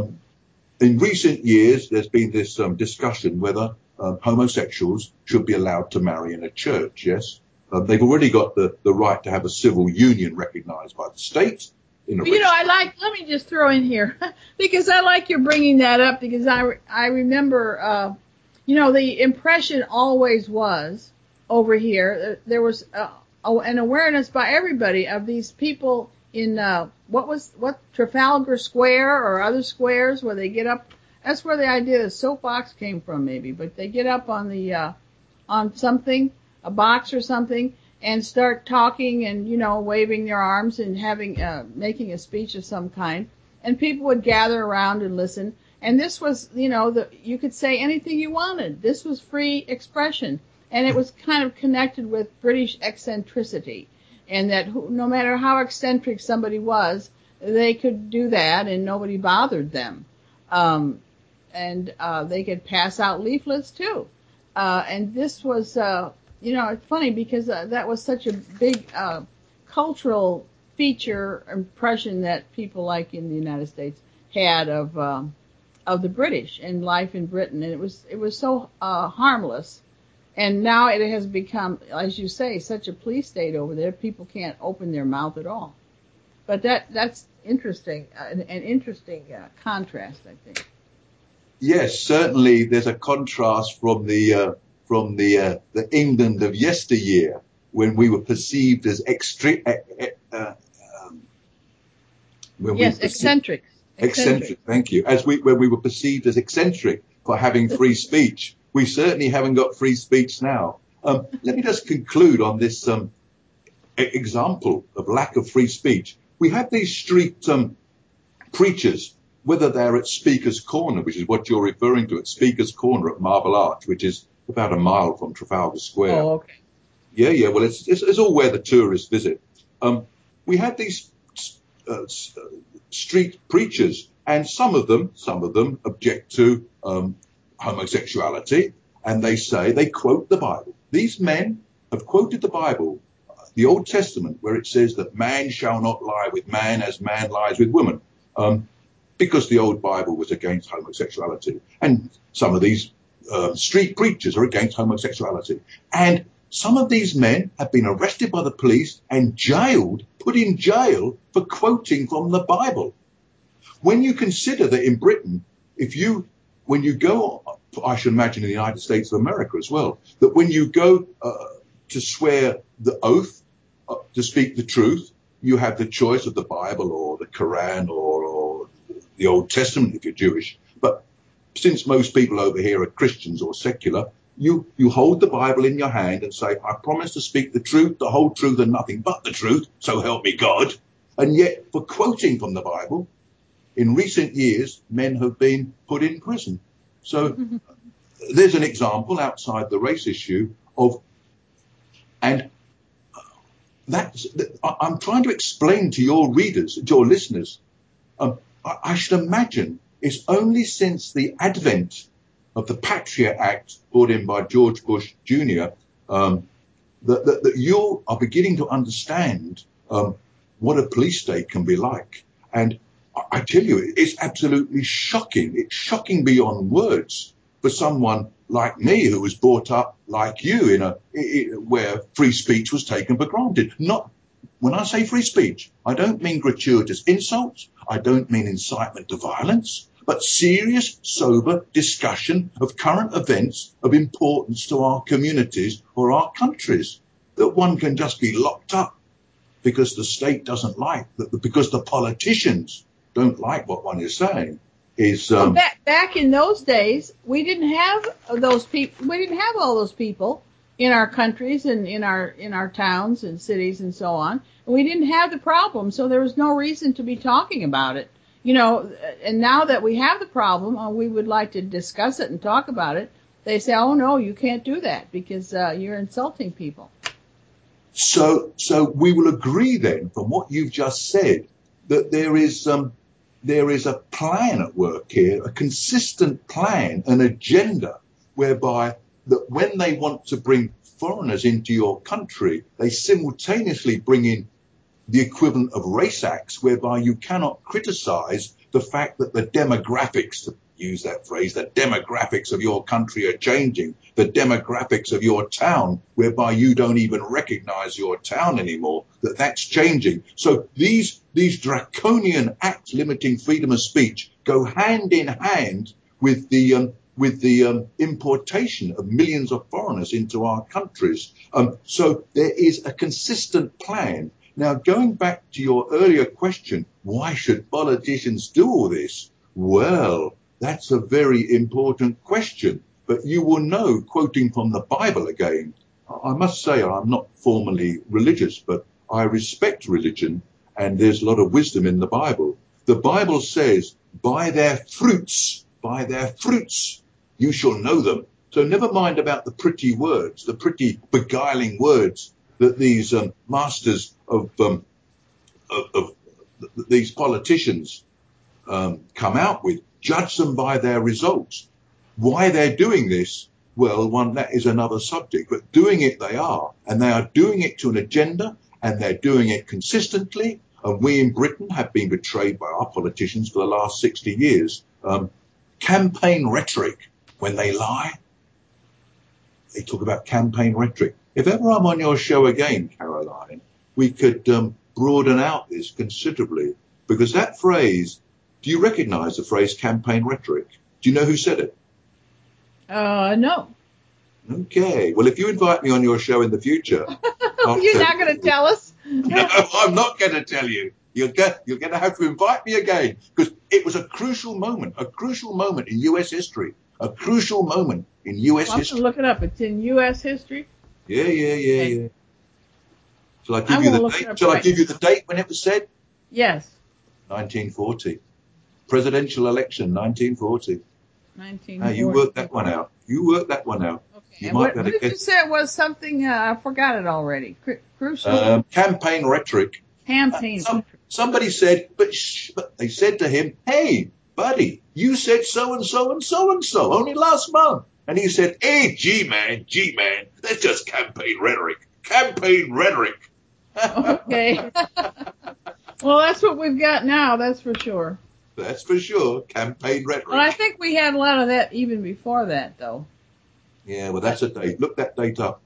in recent years, there's been this discussion whether homosexuals should be allowed to marry in a church, yes? They've already got the right to have a civil union recognized by the state. Let me just throw in here, because I like your bringing that up, because I remember, the impression always was over here, there was an awareness by everybody of these people in, Trafalgar Square or other squares where they get up. That's where the idea of soapbox came from, maybe, but they get up on on something, a box or something, and start talking and, waving their arms and making a speech of some kind. And people would gather around and listen. And this was, you could say anything you wanted. This was free expression. And it was kind of connected with British eccentricity. And that no matter how eccentric somebody was, they could do that and nobody bothered them. And they could pass out leaflets too. And this was, it's funny because that was such a big cultural feature impression that people like in the United States had of the British and life in Britain, and it was so harmless. And now it has become, as you say, such a police state over there. People can't open their mouth at all. But that's interesting, an interesting contrast, I think. Yes, certainly there's a contrast from the England of yesteryear, when we were perceived as eccentric. Eccentric, thank you. When we were perceived as eccentric for having free speech. We certainly haven't got free speech now. Let me just conclude on this example of lack of free speech. We have these street preachers, whether they're at Speaker's Corner, which is what you're referring to, at Speaker's Corner at Marble Arch, which is about a mile from Trafalgar Square. Oh, okay. Yeah. Well, it's all where the tourists visit. We have these street preachers, and some of them object to homosexuality, and they quote the Bible. These men have quoted the Bible, the Old Testament, where it says that man shall not lie with man as man lies with woman, because the old Bible was against homosexuality. And some of these street preachers are against homosexuality. And some of these men have been arrested by the police and put in jail for quoting from the Bible. When you consider that in Britain, when you go, I should imagine in the United States of America as well, that when you go to swear the oath to speak the truth, you have the choice of the Bible or the Quran or the Old Testament if you're Jewish. But since most people over here are Christians or secular, you hold the Bible in your hand and say, I promise to speak the truth, the whole truth, and nothing but the truth, so help me God. And yet, for quoting from the Bible, in recent years, men have been put in prison. So there's an example outside the race issue and I'm trying to explain to your readers, to your listeners, I should imagine it's only since the advent of the Patriot Act brought in by George Bush Jr. That you are beginning to understand what a police state can be like. And I tell you, it's absolutely shocking. It's shocking beyond words for someone like me who was brought up like you where free speech was taken for granted. When I say free speech, I don't mean gratuitous insults. I don't mean incitement to violence, but serious, sober discussion of current events of importance to our communities or our countries. That one can just be locked up because the state doesn't like that, because the politicians don't like what one is saying. Well, back in those days, we didn't have those people. We didn't have all those people in our countries and in our towns and cities and so on. And we didn't have the problem, so there was no reason to be talking about it. And now that we have the problem, we would like to discuss it and talk about it. They say, "Oh no, you can't do that because you're insulting people." So we will agree then, from what you've just said, that there is a plan at work here, a consistent plan, an agenda, whereby that when they want to bring foreigners into your country, they simultaneously bring in the equivalent of race acts, whereby you cannot criticize the fact that the demographics, to use that phrase, the demographics of your country are changing, the demographics of your town, whereby you don't even recognize your town anymore, that's changing. So these draconian acts limiting freedom of speech go hand in hand with the importation of millions of foreigners into our countries. So there is a consistent plan. Now, going back to your earlier question, why should politicians do all this? Well, that's a very important question. But you will know, quoting from the Bible again, I must say I'm not formally religious, but I respect religion, and there's a lot of wisdom in the Bible. The Bible says, by their fruits, you shall know them. So never mind about the pretty words, the pretty beguiling words that these masters of these politicians come out with. Judge them by their results. Why they're doing this, well, that is another subject. But doing it they are, and they are doing it to an agenda, and they're doing it consistently. and we in Britain have been betrayed by our politicians for the last 60 years. Campaign rhetoric, when they lie, they talk about campaign rhetoric. If ever I'm on your show again, Caroline, we could broaden out this considerably, because that phrase, do you recognize the phrase campaign rhetoric? Do you know who said it? No. Okay. Well, if you invite me on your show in the future, You're not going to tell us? No, I'm not going to tell you. You're going to have to invite me again, because it was a crucial moment in U.S. history, a crucial moment in U.S. I'm history. going to look it up. It's in U.S. history? Yeah. Shall I give you the date? Shall I give you the date when it was said? Yes. 1940. Presidential election, 1940. 1940. You worked that one out. Okay. You And might what did you say it was something, I forgot it already. Crucial? Campaign rhetoric. Campaign. Somebody said, but they said to him, hey, buddy, you said so and so and so and so only last month. And he said, hey, gee, man, that's just campaign rhetoric. Okay. Well, that's what we've got now, that's for sure. That's for sure, campaign rhetoric. Well, I think we had a lot of that even before that, though. Yeah, well, that's a date. Look that date up.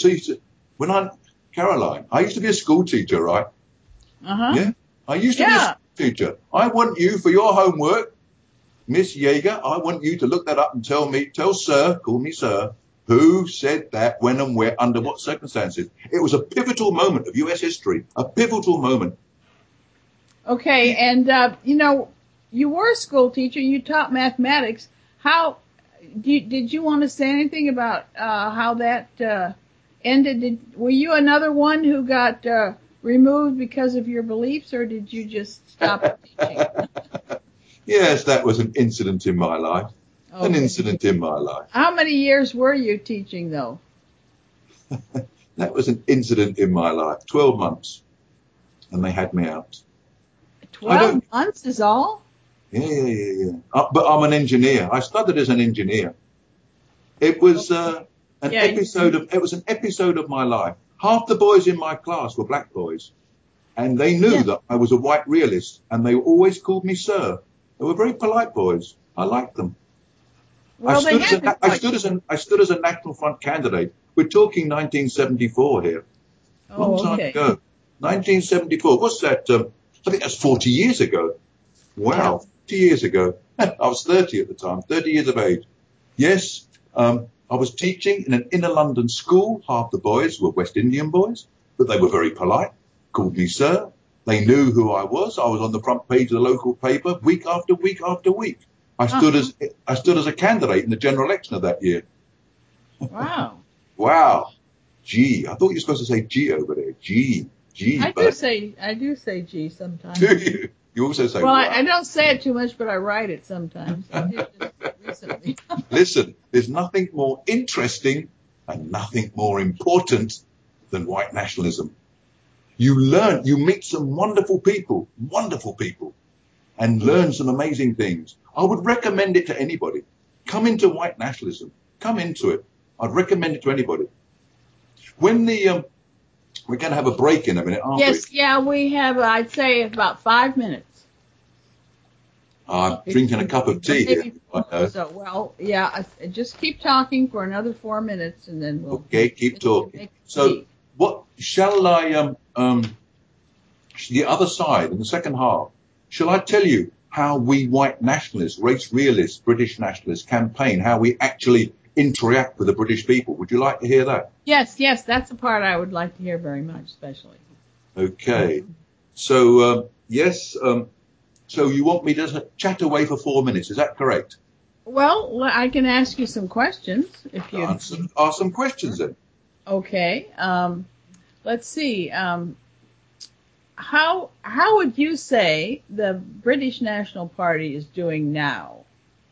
Caroline, I used to be a school teacher, right? Uh-huh. Yeah, I used to be a school teacher. I want you, for your homework, Miss Yeager, I want you to look that up and tell sir, call me sir, who said that, when and where, under what circumstances. It was a pivotal moment of U.S. history, a pivotal moment. Okay, and, you were a school teacher, you taught mathematics. Did you want to say anything about how that ended? Were you another one who got removed because of your beliefs, or did you just stop teaching? Yes, that was an incident in my life. Okay. An incident in my life. How many years were you teaching, though? That was an incident in my life. 12 months. And they had me out. 12 months is all? Yeah. But I'm an engineer. I studied as an engineer. It was an episode of my life. Half the boys in my class were black boys, and they knew that I was a white realist, and they always called me sir. They were very polite boys. I liked them. Well, I stood as a National Front candidate. We're talking 1974 here. Long time ago. 1974. What's that? I think that's 40 years ago. Wow, 40 years ago. I was 30 at the time, 30 years of age. Yes, I was teaching in an inner London school. Half the boys were West Indian boys, but they were very polite, called me sir. They knew who I was. I was on the front page of the local paper week after week after week. I stood as a candidate in the general election of that year. Wow. Wow. G. I thought you were supposed to say G over there. G. I do say G sometimes. Do you? You also say wow. I don't say it too much, but I write it sometimes. I did just recently. Listen, there's nothing more interesting and nothing more important than white nationalism. You meet some wonderful people, and learn some amazing things. I would recommend it to anybody. Come into white nationalism. Come into it. I'd recommend it to anybody. When we're going to have a break in a minute, aren't we? Yes, yeah, we have, I'd say, about 5 minutes. I'm drinking a cup of tea here. Just keep talking for another 4 minutes, and then we'll... Okay, keep talking. So, what shall I, the other side, in the second half, shall I tell you how we white nationalists, race realists, British nationalists campaign, how we actually interact with the British people? Would you like to hear that? Yes, that's the part I would like to hear very much, especially. Okay. So, so you want me to chat away for 4 minutes, is that correct? Well, I can ask you some questions if you... Ask some questions then. Okay. Let's see. How would you say the British National Party is doing now?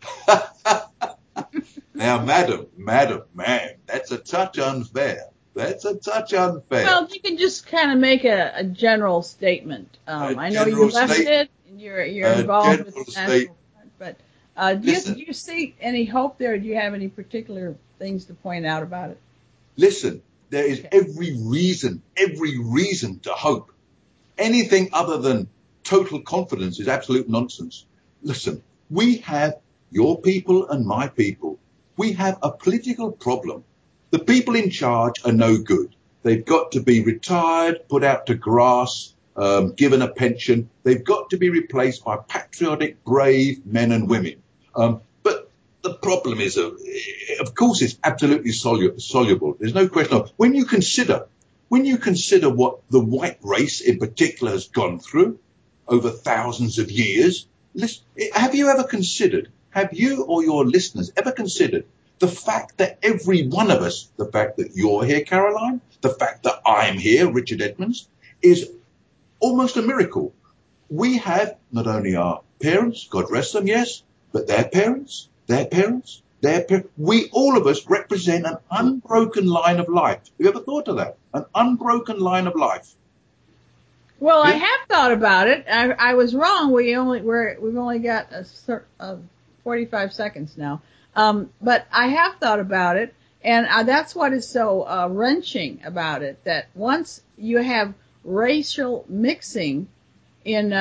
Now, madam, that's a touch unfair. Well, you can just kind of make a general statement. I know you left it, and you're involved with the National Front, but do you see any hope there? Do you have any particular things to point out about it? Listen, there is every reason to hope. anything other than total confidence is absolute nonsense. Listen, we have your people and my people. We have a political problem. The people in charge are no good. They've got to be retired, put out to grass, given a pension. They've got to be replaced by patriotic, brave men and women. But the problem is, of course, it's absolutely soluble. There's no question of when you consider what the white race in particular has gone through over thousands of years. Have you or your listeners ever considered the fact that every one of us, the fact that you're here, Caroline, the fact that I'm here, Richard Edmonds, is almost a miracle. We have not only our parents, God rest them, yes, but their parents. We, all of us, represent an unbroken line of life. Have you ever thought of that? An unbroken line of life. Well, yeah. I have thought about it. I was wrong. We've only got 45 seconds now. But I have thought about it, and that's what is so wrenching about it. That once you have racial mixing in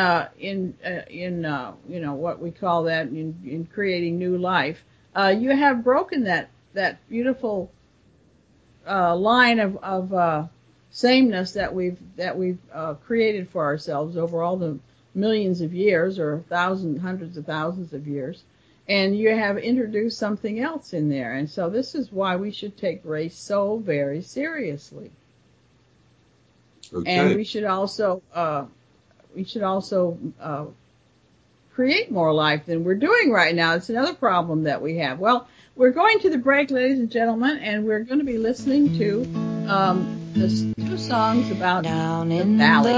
what we call that in creating new life, you have broken that beautiful line of sameness that we've created for ourselves over all the millions of years, or hundreds of thousands of years. And you have introduced something else in there. And so this is why we should take race so very seriously. Okay. And we should also create more life than we're doing right now. It's another problem that we have. Well, we're going to the break, ladies and gentlemen, and we're going to be listening to the two songs about down the in valley.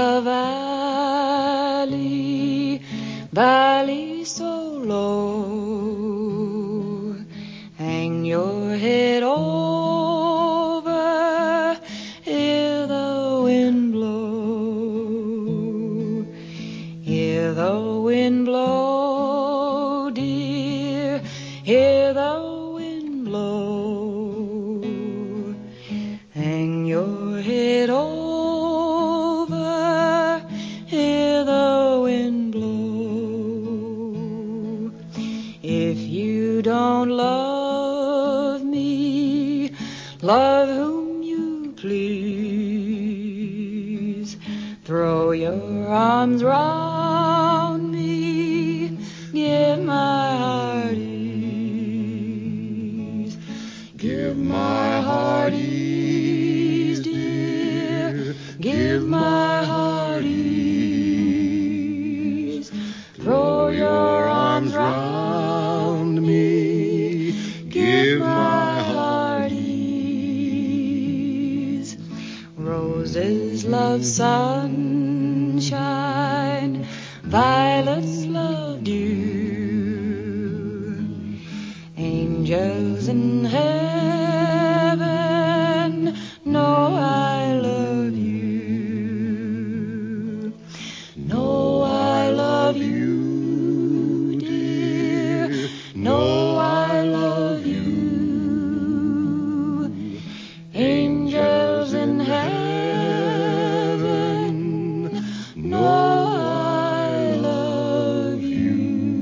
The valley so low, hang your head over, hear the wind blow, hear the wind blow, dear, hear the wind blow, hang your head over, hear the wind blow. If you don't love me, love whom you please. Throw your arms round me, give my heart ease. Give my heart ease, dear, give my heart ease. Throw your arms round me, give my heart ease. Roses love sunshine, violets love dew, angels in heaven know I love you, know I love you, dear, know I love you. Angels in heaven know I love you.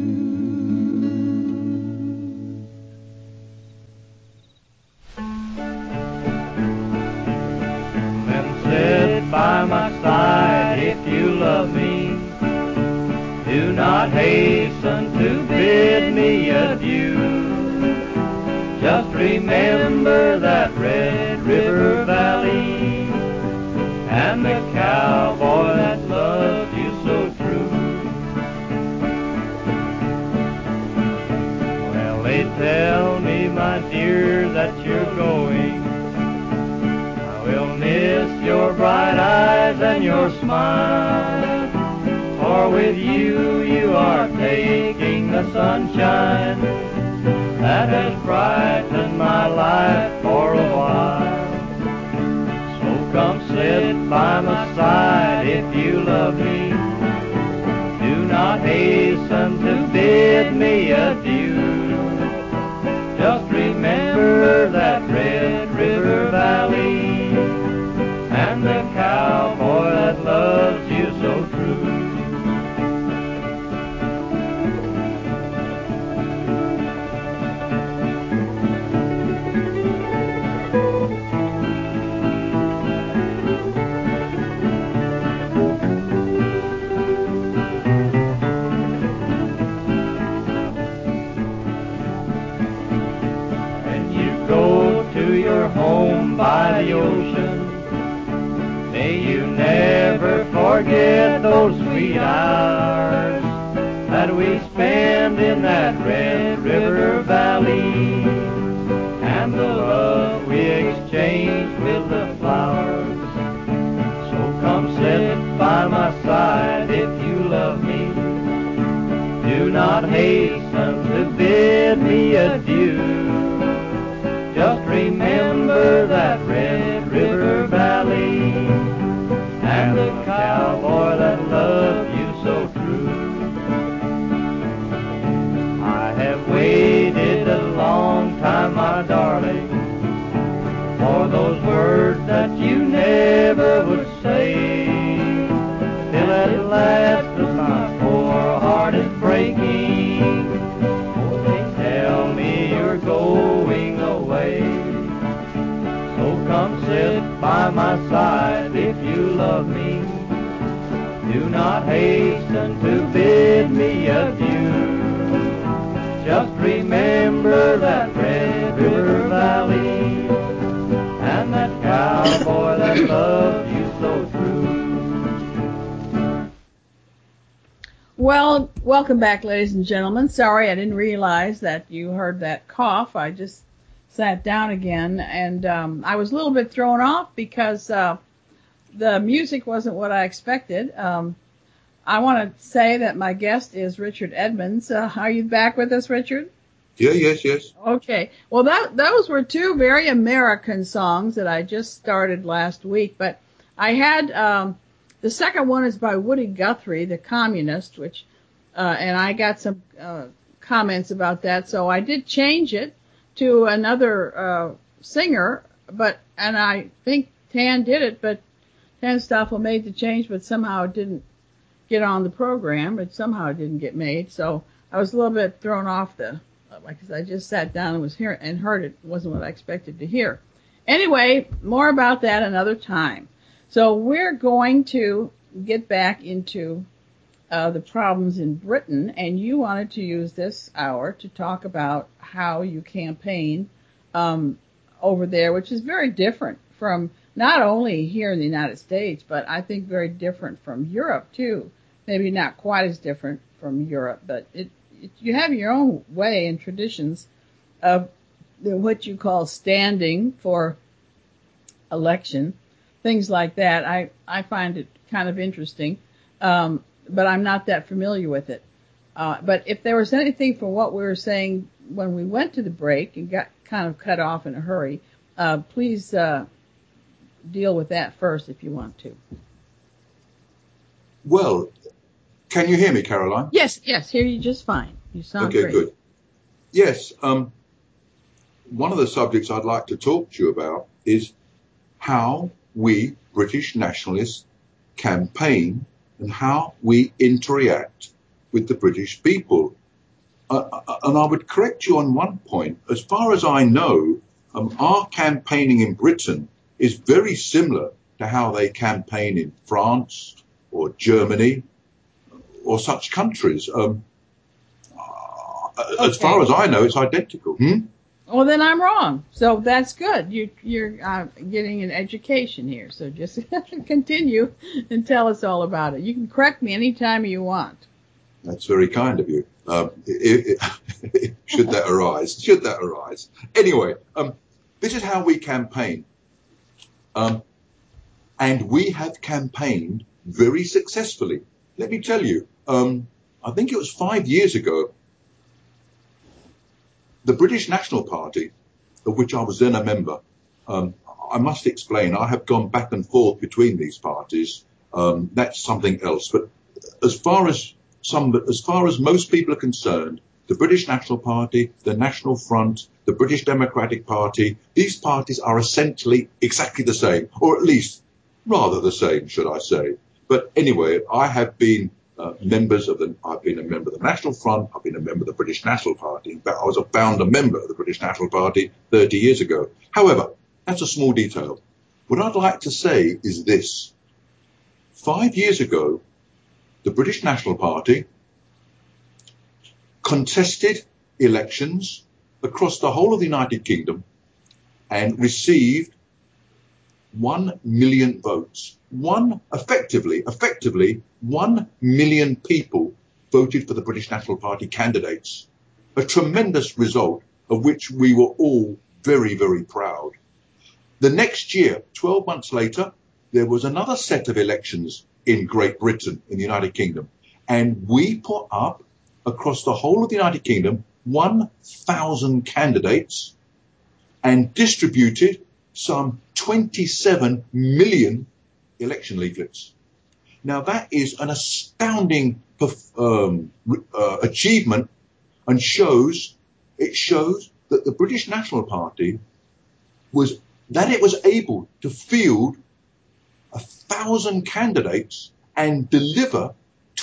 Then sit by my side if you love me. Do not hasten to bid me adieu. Just remember that Red River Valley and the cowboy that loved you so true. Well, they tell me, my dear, that you're going. I will miss your bright eyes and your smile. For with you, you are taking the sunshine that has brightened my life for a while. So come sit by my side if you love me. Do not hasten to bid me adieu. Just remember that Red River Valley and the cowboy that loves you so those sweet hours that we spend in that Red River Valley, and the love we exchange with the flowers. So come sit by my side if you love me. Do not hasten to bid me adieu. Just remember that Red River Valley and the cowboy that loved you so true. I have waited a long time, my darling, for those words that you never would say. Till at last as my poor heart is breaking, oh, they tell me you're going away. So come sit by my side if you love me. Do not hasten to bid me adieu. Just remember that Red River Valley and that cowboy that loved you so true. Well, welcome back, ladies and gentlemen. Sorry, I didn't realize that you heard that cough. I just sat down again, and I was a little bit thrown off because the music wasn't what I expected. I want to say that my guest is Richard Edmonds. Are you back with us, Richard? Yeah, yes. Okay. Well, those were two very American songs that I just started last week, but I had the second one is by Woody Guthrie, the communist, which and I got some comments about that, so I did change it to another singer, and I think Tan did it, but Tan Stoffel made the change, but somehow it didn't get on the program, but somehow it didn't get made, so I was a little bit thrown off because I just sat down and was here and heard it. It wasn't what I expected to hear. Anyway, more about that another time. So we're going to get back into the problems in Britain, and you wanted to use this hour to talk about how you campaign over there, which is very different from not only here in the United States, but I think very different from Europe too. Maybe not quite as different from Europe, but you have your own way and traditions of what you call standing for election, things like that. I find it kind of interesting, but I'm not that familiar with it. But if there was anything for what we were saying when we went to the break and got kind of cut off in a hurry, please deal with that first if you want to. Well, can you hear me, Caroline? Yes, hear you just fine. You sound great. Okay, good. Yes, one of the subjects I'd like to talk to you about is how we British nationalists campaign and how we interact with the British people. And I would correct you on one point. As far as I know, our campaigning in Britain is very similar to how they campaign in France or Germany or such countries. As far as I know, it's identical. Well, then I'm wrong. So that's good. You're getting an education here. So just continue and tell us all about it. You can correct me anytime you want. That's very kind of you. Should that arise. Anyway, this is how we campaign. And we have campaigned very successfully. Let me tell you, I think it was 5 years ago, the British National Party, of which I was then a member, I must explain, I have gone back and forth between these parties. That's something else. But as far as most people are concerned, the British National Party, the National Front, the British Democratic Party, these parties are essentially exactly the same, or at least rather the same, should I say. But anyway, I have been I've been a member of the National Front, I've been a member of the British National Party. In fact, I was a founder member of the British National Party 30 years ago. However, that's a small detail. What I'd like to say is this. 5 years ago, the British National Party contested elections across the whole of the United Kingdom and received 1 million votes. Effectively, 1 million people voted for the British National Party candidates. A tremendous result of which we were all very, very proud. The next year, 12 months later, there was another set of elections in Great Britain, in the United Kingdom. And we put up, across the whole of the United Kingdom, 1,000 candidates and distributed some 27 million election leaflets. Now, that is an astounding achievement, and it shows that the British National Party was able to field 1,000 candidates and deliver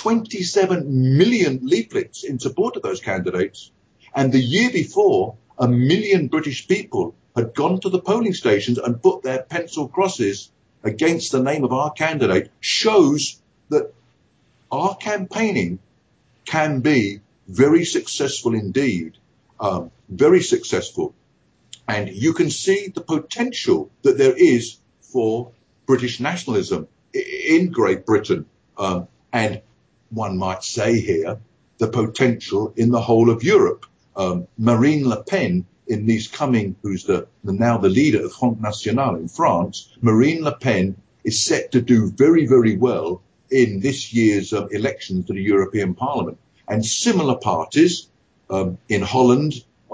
27 million leaflets in support of those candidates. And the year before, 1 million British people had gone to the polling stations and put their pencil crosses against the name of our candidate, shows that our campaigning can be very successful indeed, very successful. And you can see the potential that there is for British nationalism in Great Britain. And one might say here, the potential in the whole of Europe. Marine Le Pen, who's now the leader of Front National in France, Marine Le Pen is set to do very, very well in this year's elections to the European Parliament. And similar parties in Holland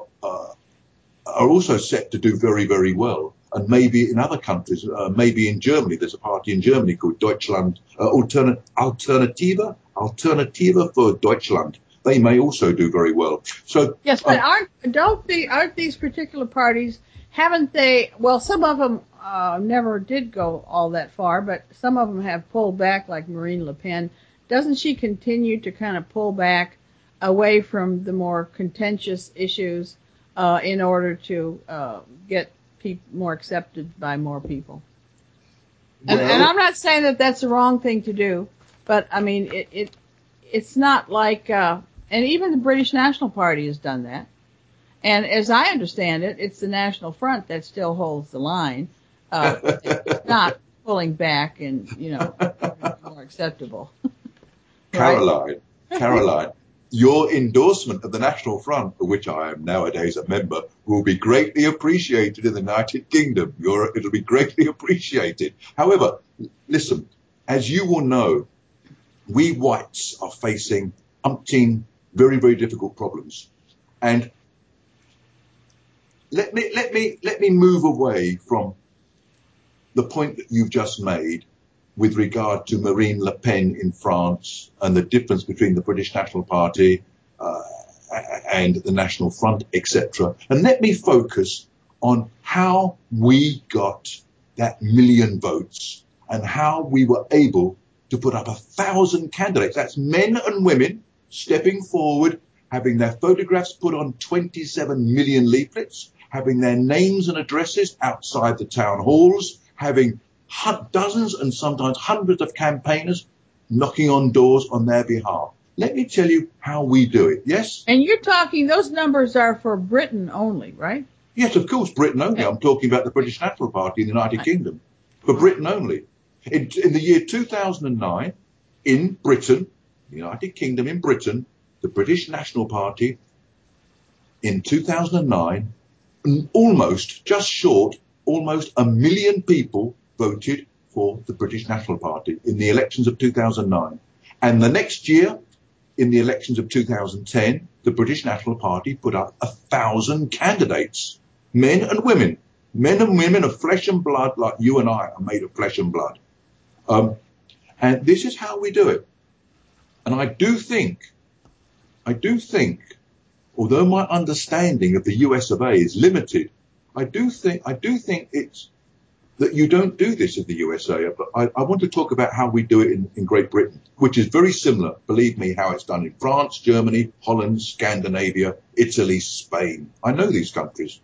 are also set to do very, very well. And maybe in other countries, maybe in Germany, there's a party in Germany called Deutschland, Alternative for Deutschland. They may also do very well. So yes, but aren't these particular parties, haven't they? Well, some of them never did go all that far, but some of them have pulled back, like Marine Le Pen. Doesn't she continue to kind of pull back away from the more contentious issues in order to get more accepted by more people? And I'm not saying that that's the wrong thing to do, but I mean it's not like. And even the British National Party has done that. And as I understand it, it's the National Front that still holds the line. It's not pulling back and, more acceptable. Caroline, your endorsement of the National Front, of which I am nowadays a member, will be greatly appreciated in the United Kingdom. It'll be greatly appreciated. However, listen, as you will know, we whites are facing umpteen very, very difficult problems. And let me move away from the point that you've just made with regard to Marine Le Pen in France and the difference between the British National Party and the National Front, etc. And let me focus on how we got that million votes and how we were able to put up 1,000 candidates. That's men and women stepping forward, having their photographs put on 27 million leaflets, having their names and addresses outside the town halls, having dozens and sometimes hundreds of campaigners knocking on doors on their behalf. Let me tell you how we do it, yes? And you're talking, those numbers are for Britain only, right? Yes, of course, Britain only. Okay. I'm talking about the British National Party in the United Kingdom. For Britain only. In the year 2009, in Britain, the United Kingdom in Britain, the British National Party in 2009, almost 1 million people voted for the British National Party in the elections of 2009. And the next year, in the elections of 2010, the British National Party put up 1,000 candidates, men and women of flesh and blood, like you and I are made of flesh and blood. And this is how we do it. And I do think, although my understanding of the US of A is limited, I do think it's that you don't do this in the USA. But I want to talk about how we do it in Great Britain, which is very similar, believe me, how it's done in France, Germany, Holland, Scandinavia, Italy, Spain. I know these countries.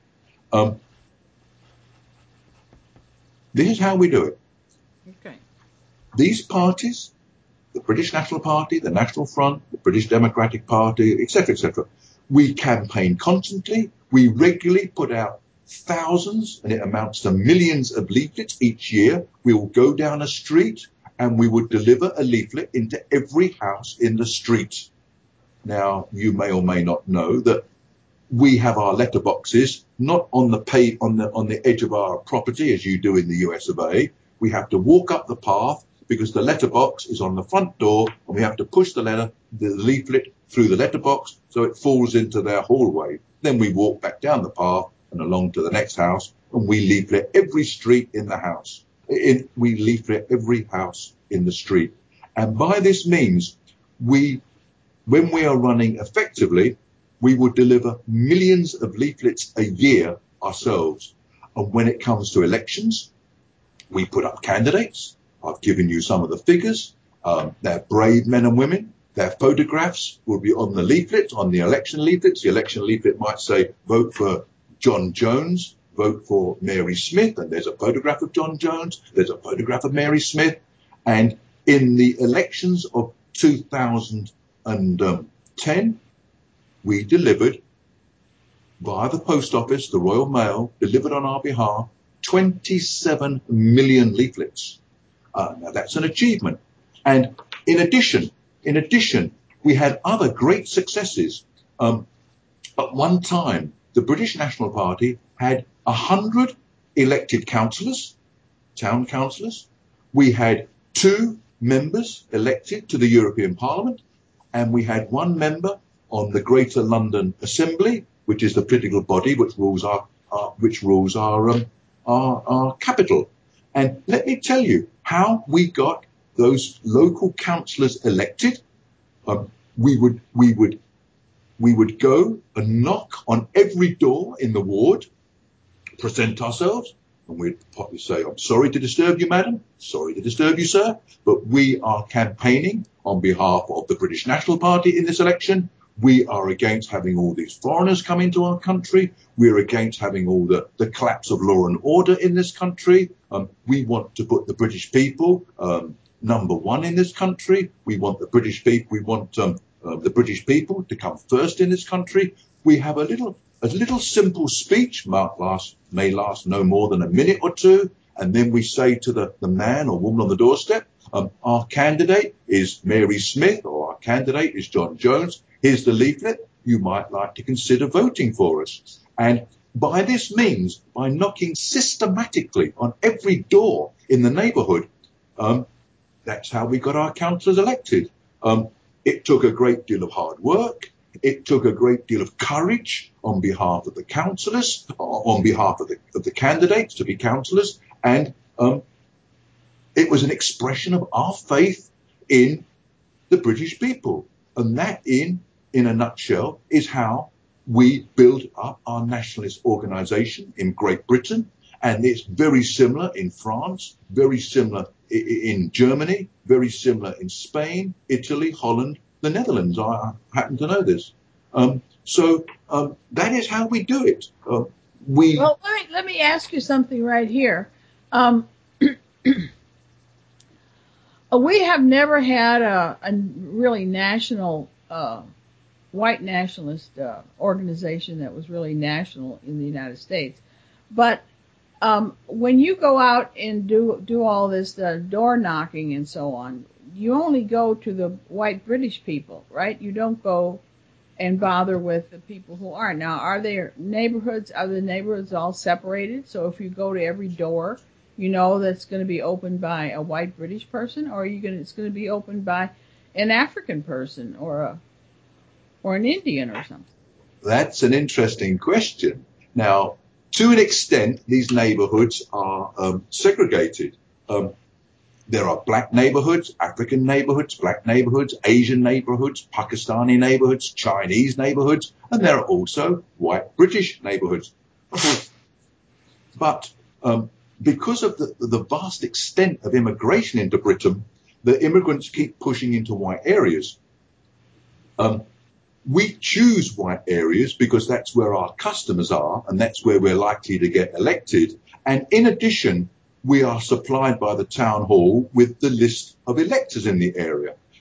This is how we do it. Okay. These parties, the British National Party, the National Front, the British Democratic Party, etc., we campaign constantly. We regularly put out thousands, and it amounts to millions of leaflets each year. We will go down a street and we would deliver a leaflet into every house in the street. Now, you may or may not know that we have our letterboxes not on the edge of our property as you do in the US of A. We have to walk up the path because the letterbox is on the front door, and we have to push the leaflet through the letterbox so it falls into their hallway. Then we walk back down the path and along to the next house, and we leaflet every street in the house. We leaflet every house in the street. And by this means, when we are running effectively, we would deliver millions of leaflets a year ourselves. And when it comes to elections, we put up candidates. I've given you some of the figures. They're brave men and women. Their photographs will be on the leaflet, on the election leaflets. The election leaflet might say, vote for John Jones, vote for Mary Smith. And there's a photograph of John Jones. There's a photograph of Mary Smith. And in the elections of 2010, we delivered via the post office, the Royal Mail, delivered on our behalf, 27 million leaflets. Now that's an achievement. And in addition, we had other great successes. At one time, the British National Party had 100 elected councillors, town councillors. We had 2 members elected to the European Parliament, and we had 1 member on the Greater London Assembly, which is the political body which rules our capital. And let me tell you how we got those local councillors elected. We would go and knock on every door in the ward, present ourselves, and we'd probably say, "I'm sorry to disturb you, madam. Sorry to disturb you, sir, but we are campaigning on behalf of the British National Party in this election. We are against having all these foreigners come into our country. We're against having all the collapse of law and order in this country. We want to put the British people number one in this country. We want the British people. We want the British people to come first in this country." We have a little simple speech, may last no more than a minute or two, and then we say to the man or woman on the doorstep, "Our candidate is Mary Smith, or our candidate is John Jones. Here's the leaflet. You might like to consider voting for us." And by this means, by knocking systematically on every door in the neighbourhood, that's how we got our councillors elected. It took a great deal of hard work. It took a great deal of courage on behalf of the councillors, on behalf of the candidates to be councillors, and it was an expression of our faith in the British people. And that, in a nutshell, is how we built up our nationalist organisation in Great Britain. And it's very similar in France, very similar in Germany, very similar in Spain, Italy, Holland, the Netherlands. I happen to know this. So that is how we do it. Well, let me ask you something right here. We have never had a really national, white nationalist organization that was really national in the United States. But when you go out and do all this door knocking and so on, you only go to the white British people, right? You don't go and bother with the people who aren't. Now, are the neighborhoods all separated? So if you go to every door, you know that's going to be opened by a white British person, or it's going to be opened by an African person or an Indian or something? That's an interesting question. Now, to an extent, these neighborhoods are segregated. There are black neighborhoods, African neighborhoods, black neighborhoods, Asian neighborhoods, Pakistani neighborhoods, Chinese neighborhoods, and there are also white British neighborhoods. But because of the vast extent of immigration into Britain, the immigrants keep pushing into white areas. We choose white areas because that's where our customers are, and that's where we're likely to get elected. And in addition, we are supplied by the town hall with the list of electors in the area.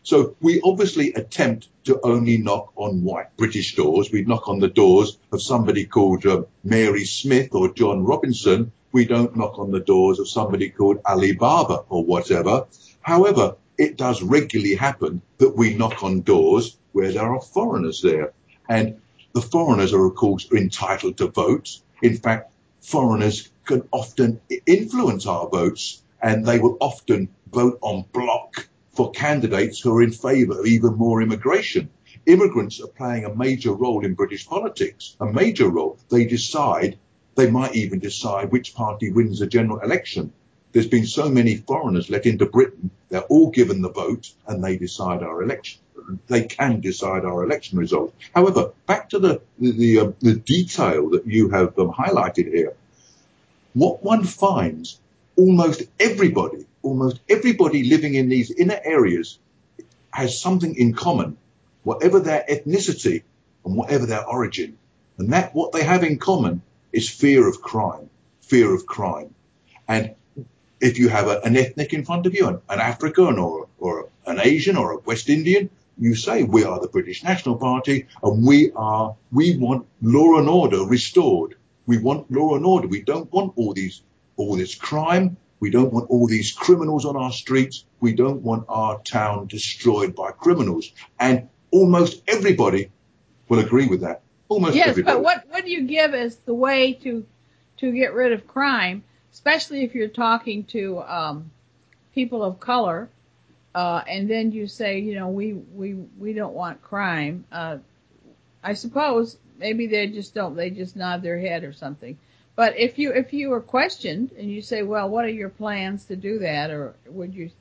So we obviously attempt to only knock on white British doors. We knock on the doors of somebody called Mary Smith or John Robinson. We don't knock on the doors of somebody called Ali Baba or whatever. However, it does regularly happen that we knock on doors where there are foreigners there. And the foreigners are, of course, entitled to vote. In fact, foreigners can often influence our votes, and they will often vote en bloc for candidates who are in favour of even more immigration. Immigrants are playing a major role in British politics, a major role. They might even decide which party wins a general election. There's been so many foreigners let into Britain, they're all given the vote and they decide our election. They can decide our election results. However, back to the detail that you have highlighted here. What one finds, almost everybody living in these inner areas has something in common, whatever their ethnicity and whatever their origin. And that what they have in common is fear of crime. And if you have an ethnic in front of you, an African or an Asian or a West Indian, you say we are the British National Party and we want law and order restored. We want law and order. We don't want all this crime. We don't want all these criminals on our streets. We don't want our town destroyed by criminals. And almost everybody will agree with that. Almost everybody. But what do you give as the way to get rid of crime, especially if you're talking to people of color, and then you say, we don't want crime. I suppose maybe they just nod their head or something. But if you are questioned and you say, well, what are your plans to do that, or would you,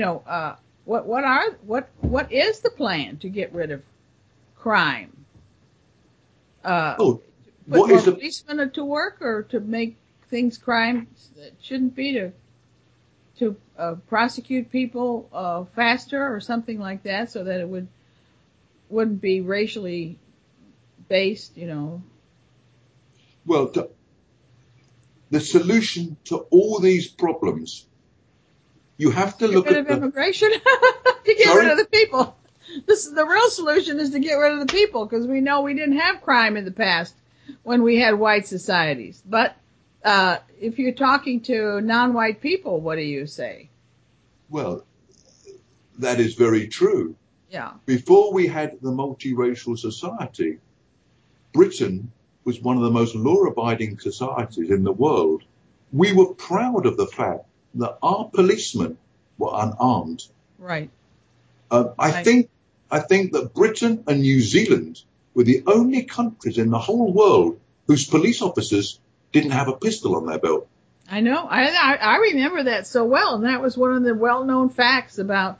what is the plan to get rid of crime? What put is more policemen to work, or to make things crime that shouldn't be, to prosecute people faster or something like that, so that it wouldn't be racially based, Well, the solution to all these problems, you have to look at Get rid of immigration. To get rid of the people. The real solution is to get rid of the people, because we know we didn't have crime in the past when we had white societies. But if you're talking to non-white people, what do you say? Well, that is very true. Yeah. Before we had the multiracial society, Britain was one of the most law-abiding societies in the world. We were proud of the fact that our policemen were unarmed. Right. I think that Britain and New Zealand were the only countries in the whole world whose police officers didn't have a pistol on their belt. I know. I remember that so well, and that was one of the well-known facts about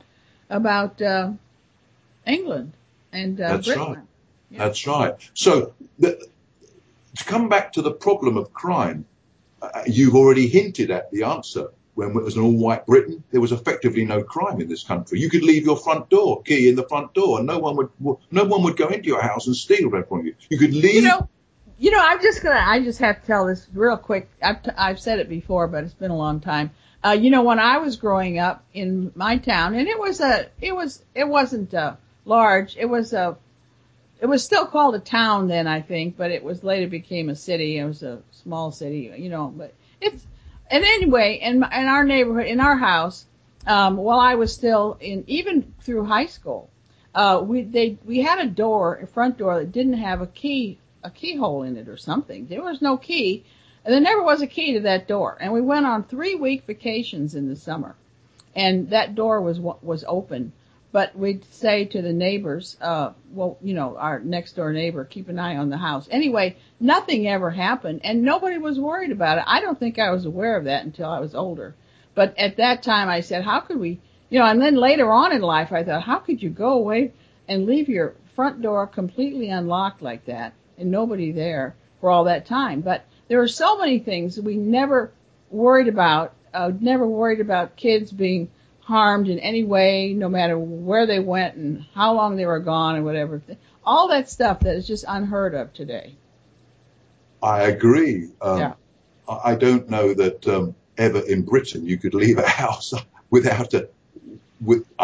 England and That's Britain. right. Yeah. That's right. So to come back to the problem of crime, you've already hinted at the answer. When it was an all-white Britain, there was effectively no crime in this country. You could leave your front door key in the front door, and no one would go into your house and steal that from you. You could leave. I just have to tell this real quick. I've said it before, but it's been a long time. When I was growing up in my town, and it wasn't large. It was still called a town then, I think, but it was later became a city. It was a small city, but and anyway, in our neighborhood, in our house, while I was still even through high school, we had a front door that didn't have a keyhole in it or something. There was no key, and there never was a key to that door. And we went on 3-week vacations in the summer, and that door was open. But we'd say to the neighbors, our next door neighbor, keep an eye on the house. Anyway, nothing ever happened, and nobody was worried about it. I don't think I was aware of that until I was older. But at that time, I said, how could we, and then later on in life, I thought, how could you go away and leave your front door completely unlocked like that and nobody there for all that time? But there were so many things we never worried about, kids being harmed in any way, no matter where they went and how long they were gone or whatever. All that stuff that is just unheard of today. I agree. Yeah. I don't know that ever in Britain you could leave a house without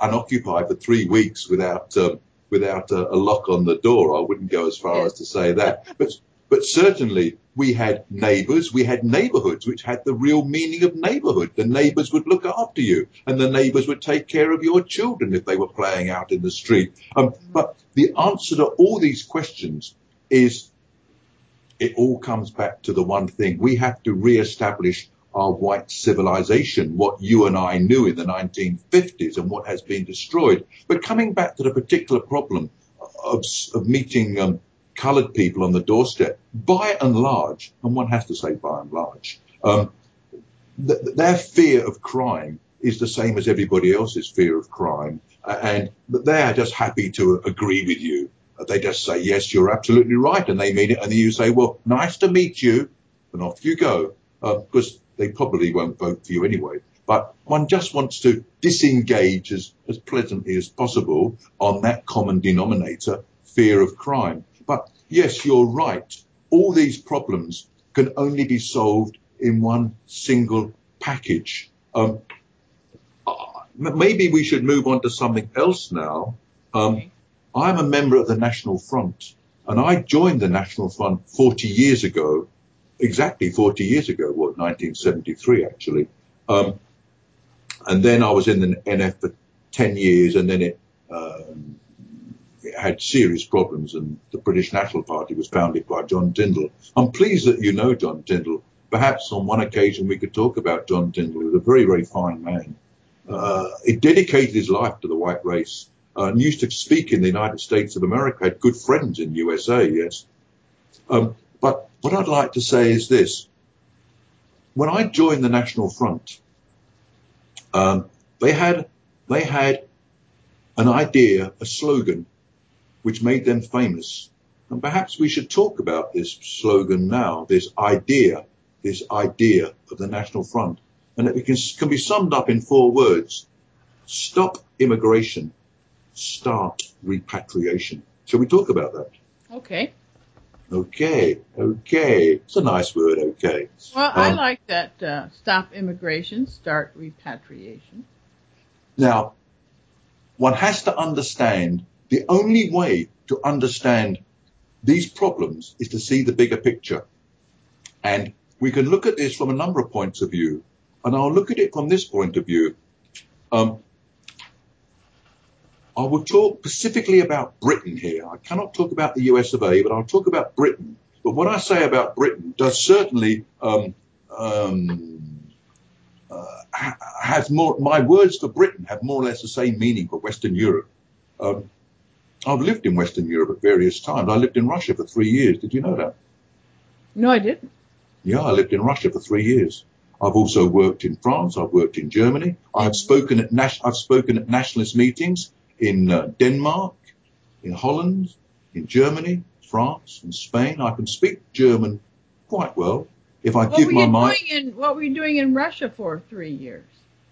unoccupied for 3 weeks without a lock on the door. I wouldn't go as far as to say that. But certainly we had neighbours, we had neighbourhoods, which had the real meaning of neighbourhood. The neighbours would look after you, and the neighbours would take care of your children if they were playing out in the street. But the answer to all these questions is, it all comes back to the one thing. We have to re-establish our white civilization, what you and I knew in the 1950s and what has been destroyed. But coming back to the particular problem of meeting coloured people on the doorstep, by and large, and one has to say by and large, their fear of crime is the same as everybody else's fear of crime, and they are just happy to agree with you. They just say, yes, you're absolutely right, and they mean it, and then you say, well, nice to meet you, and off you go, because they probably won't vote for you anyway. But one just wants to disengage as pleasantly as possible on that common denominator, fear of crime. But yes, you're right. All these problems can only be solved in one single package. Maybe we should move on to something else now. I'm a member of the National Front, and I joined the National Front 40 years ago, exactly 40 years ago, 1973 actually. And then I was in the NF for 10 years, and then it had serious problems, and the British National Party was founded by John Tyndall. I'm pleased that you know John Tyndall. Perhaps on one occasion we could talk about John Tyndall. He was a very, very fine man. He dedicated his life to the white race, and used to speak in the United States of America, had good friends in USA, yes. But what I'd like to say is this. When I joined the National Front, they had an idea, a slogan, which made them famous. And perhaps we should talk about this slogan now, this idea of the National Front. And it can be summed up in 4 words. Stop immigration, start repatriation. Shall we talk about that? Okay. Okay. It's a nice word, okay. Well, I like that, stop immigration, start repatriation. Now, one has to understand, the only way to understand these problems is to see the bigger picture. And we can look at this from a number of points of view. And I'll look at it from this point of view. I will talk specifically about Britain here. I cannot talk about the US of A, but I'll talk about Britain. But what I say about Britain does certainly have more. My words for Britain have more or less the same meaning for Western Europe. I've lived in Western Europe at various times. I lived in Russia for 3 years. Did you know that? No, I didn't. Yeah, I lived in Russia for 3 years. I've also worked in France. I've worked in Germany. I've spoken at nationalist meetings in Denmark, in Holland, in Germany, France, and Spain. I can speak German quite well if I give my mind. What were you doing in Russia for 3 years?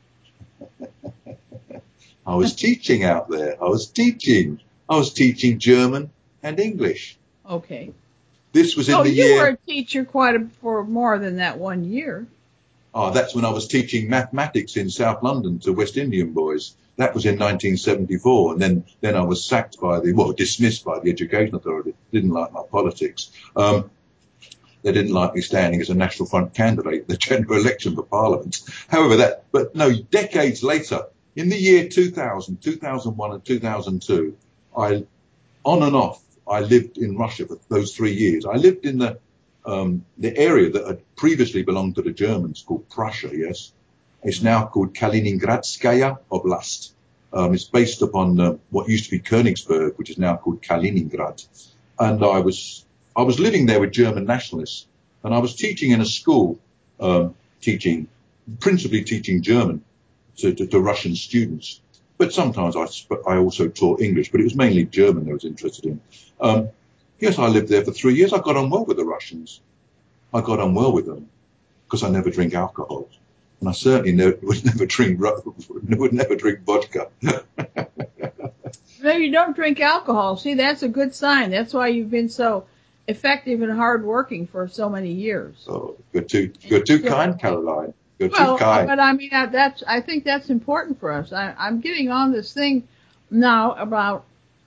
I was teaching out there. I was teaching German and English. Okay. This was in the year. You were a teacher for more than that 1 year. Oh, that's when I was teaching mathematics in South London to West Indian boys. That was in 1974. And then I was dismissed by the Education Authority. Didn't like my politics. They didn't like me standing as a National Front candidate in the general election for Parliament. However, decades later, in the year 2000, 2001 and 2002, on and off, I lived in Russia for those 3 years. I lived in the area that had previously belonged to the Germans, called Prussia, yes. It's now called Kaliningradskaya Oblast. It's based upon what used to be Königsberg, which is now called Kaliningrad. And I was living there with German nationalists, and I was teaching in a school, principally teaching German to Russian students. But sometimes I also taught English, but it was mainly German I was interested in. Yes, I lived there for 3 years. I got on well with the Russians. I got on well with them because I never drink alcohol. And I certainly would never drink vodka. No, you don't drink alcohol. See, that's a good sign. That's why you've been so effective and hardworking for so many years. Oh, you're too kind, Caroline. You're too Well, kind. but I mean, I think that's important for us. I'm getting on this thing now about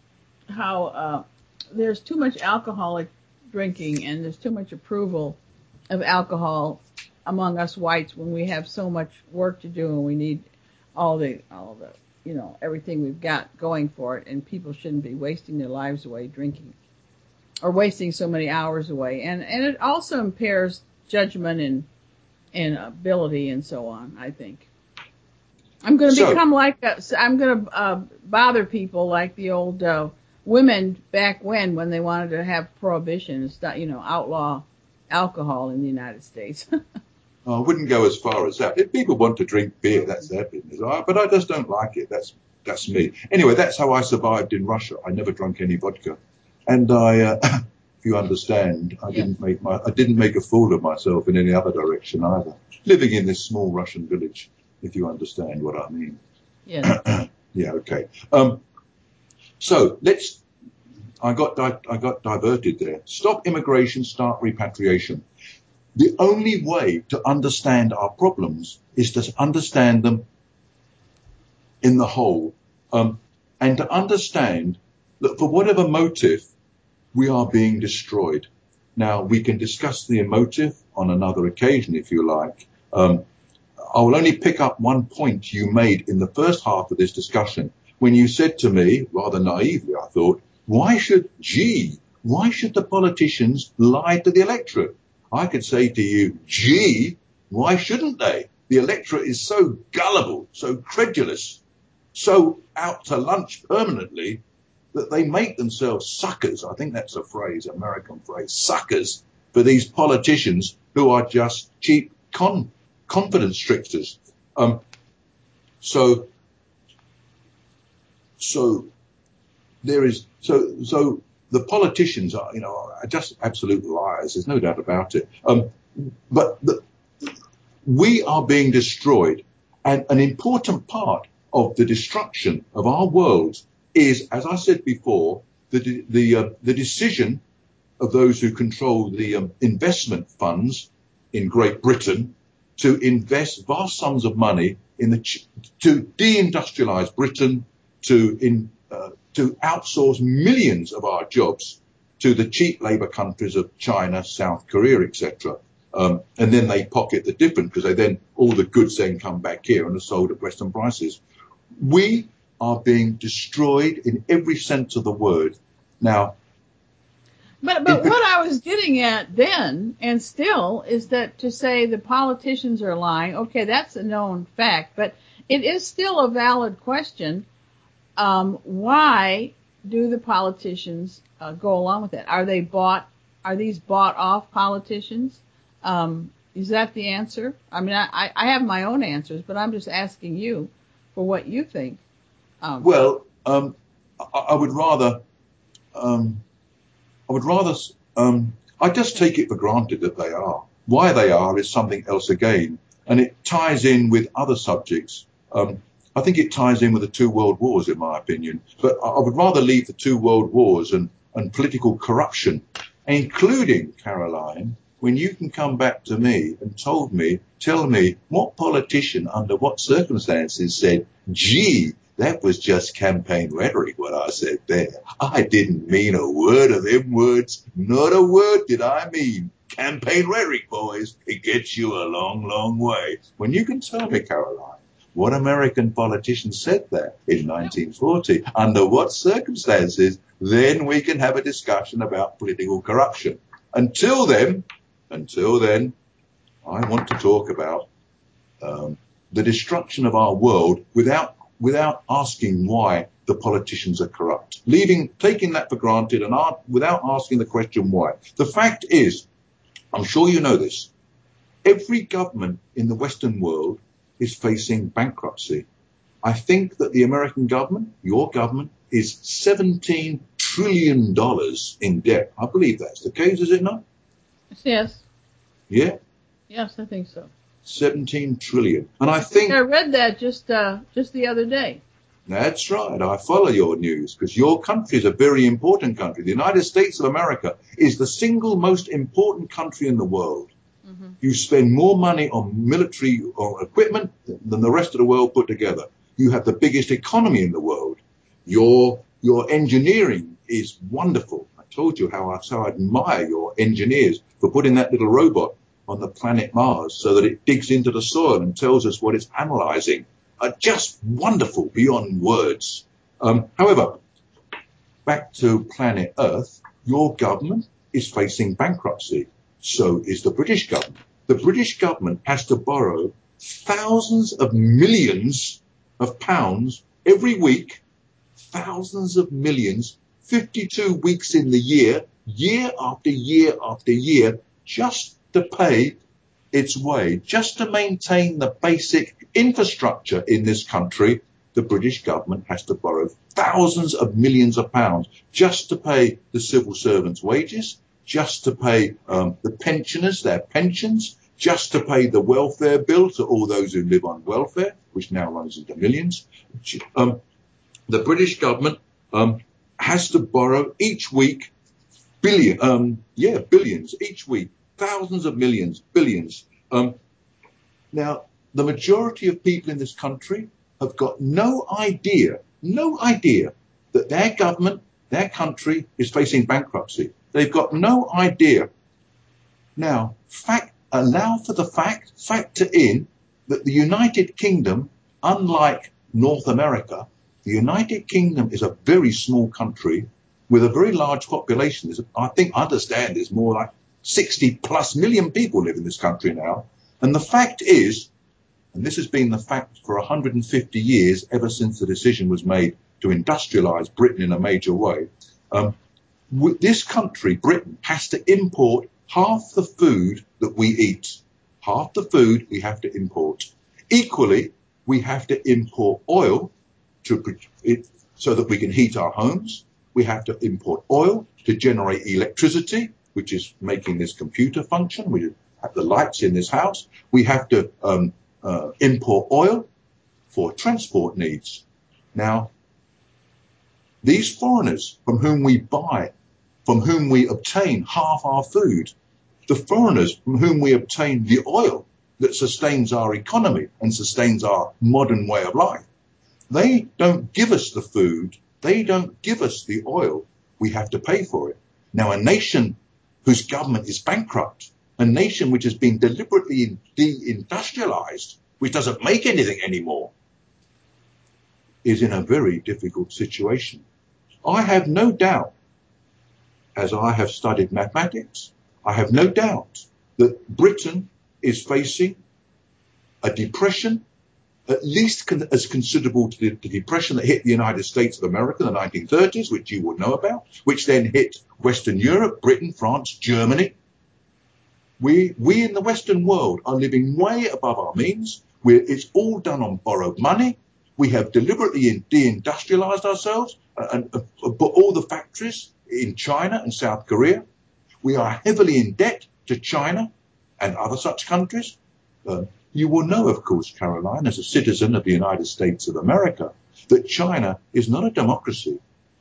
how there's too much alcoholic drinking and there's too much approval of alcohol among us whites when we have so much work to do and we need all the everything we've got going for it, and people shouldn't be wasting their lives away drinking or wasting so many hours away, and it also impairs judgment and ability and so on. I think I'm going to become like I'm going to bother people like the old women back when they wanted to have prohibition and start, outlaw alcohol in the United States. I wouldn't go as far as that. If people want to drink beer, that's their business. But I just don't like it. That's me. Anyway, that's how I survived in Russia. I never drank any vodka, and if you understand, I didn't make a fool of myself in any other direction either. Living in this small Russian village, if you understand what I mean. Yes. Yeah. Okay. So I got diverted there. Stop immigration, start repatriation. The only way to understand our problems is to understand them in the whole, and to understand that for whatever motive, we are being destroyed. Now, we can discuss the motive on another occasion, if you like. I will only pick up one point you made in the first half of this discussion when you said to me, rather naively, I thought, why should the politicians lie to the electorate? I could say to you, why shouldn't they? The electorate is so gullible, so credulous, so out to lunch permanently that they make themselves suckers. I think that's a phrase, American phrase, suckers for these politicians who are just cheap confidence tricksters. So the politicians are just absolute liars. There's no doubt about it. But we are being destroyed, and an important part of the destruction of our world is, as I said before, the decision of those who control the investment funds in Great Britain to invest vast sums of money to deindustrialize Britain, to outsource millions of our jobs to the cheap labour countries of China, South Korea, etc. And then they pocket the difference because all the goods then come back here and are sold at Western prices. We are being destroyed in every sense of the word. Now, but what I was getting at then and still is that to say the politicians are lying, okay, that's a known fact, but it is still a valid question. Why do the politicians go along with it? Are these bought off politicians? Is that the answer? I mean, I have my own answers, but I'm just asking you for what you think. I just take it for granted that they are. Why they are is something else again, and it ties in with other subjects. I think it ties in with the two world wars, in my opinion. But I would rather leave the two world wars and political corruption, including, Caroline, when you can come back to me and tell me what politician under what circumstances said, that was just campaign rhetoric, what I said there. I didn't mean a word of them words. Not a word did I mean. Campaign rhetoric, boys. It gets you a long, long way. When you can tell me, Caroline, what American politician said there in 1940, under what circumstances, then we can have a discussion about political corruption. Until then, I want to talk about the destruction of our world without asking why the politicians are corrupt. Taking that for granted and without asking the question why. The fact is, I'm sure you know this, every government in the Western world is facing bankruptcy. I think that the American government, your government, is $17 trillion in debt. I believe that's the case, is it not? Yes. Yeah? Yes, I think so. 17 trillion. And I think I read that just the other day. That's right. I follow your news because your country is a very important country. The United States of America is the single most important country in the world. You spend more money on military or equipment than the rest of the world put together. You have the biggest economy in the world. Your engineering is wonderful. I told you how I admire your engineers for putting that little robot on the planet Mars so that it digs into the soil and tells us what it's analyzing. Just wonderful beyond words. However, back to planet Earth, your government is facing bankruptcy. So is the British government. The British government has to borrow thousands of millions of pounds every week, thousands of millions, 52 weeks in the year, year after year after year, just to pay its way, just to maintain the basic infrastructure in this country. The British government has to borrow thousands of millions of pounds just to pay the civil servants' wages, just to pay the pensioners their pensions, just to pay the welfare bill to all those who live on welfare, which now runs into millions. The British government has to borrow each week billions each week, thousands of millions, billions. Now, the majority of people in this country have got no idea that their government, their country is facing bankruptcy. They've got no idea. Now, factor in that the United Kingdom, unlike North America, the United Kingdom is a very small country with a very large population. There's more like 60 plus million people live in this country now. And the fact is, and this has been the fact for 150 years, ever since the decision was made to industrialize Britain in a major way, this country, Britain, has to import half the food that we eat. Half the food we have to import. Equally, we have to import oil so that we can heat our homes. We have to import oil to generate electricity, which is making this computer function. We have the lights in this house. We have to import oil for transport needs. Now, these foreigners from whom we buy, from whom we obtain half our food, the foreigners from whom we obtain the oil that sustains our economy and sustains our modern way of life, they don't give us the food, they don't give us the oil, we have to pay for it. Now, a nation whose government is bankrupt, a nation which has been deliberately deindustrialized, which doesn't make anything anymore, is in a very difficult situation. I have no doubt, as I have studied mathematics, I have no doubt that Britain is facing a depression at least as considerable to the depression that hit the United States of America in the 1930s, which you will know about, which then hit Western Europe, Britain, France, Germany. We in the Western world are living way above our means. It's all done on borrowed money. We have deliberately deindustrialized ourselves and put all the factories in China and South Korea. We are heavily in debt to China and other such countries. You will know, of course, Caroline, as a citizen of the United States of America, that China is not a democracy.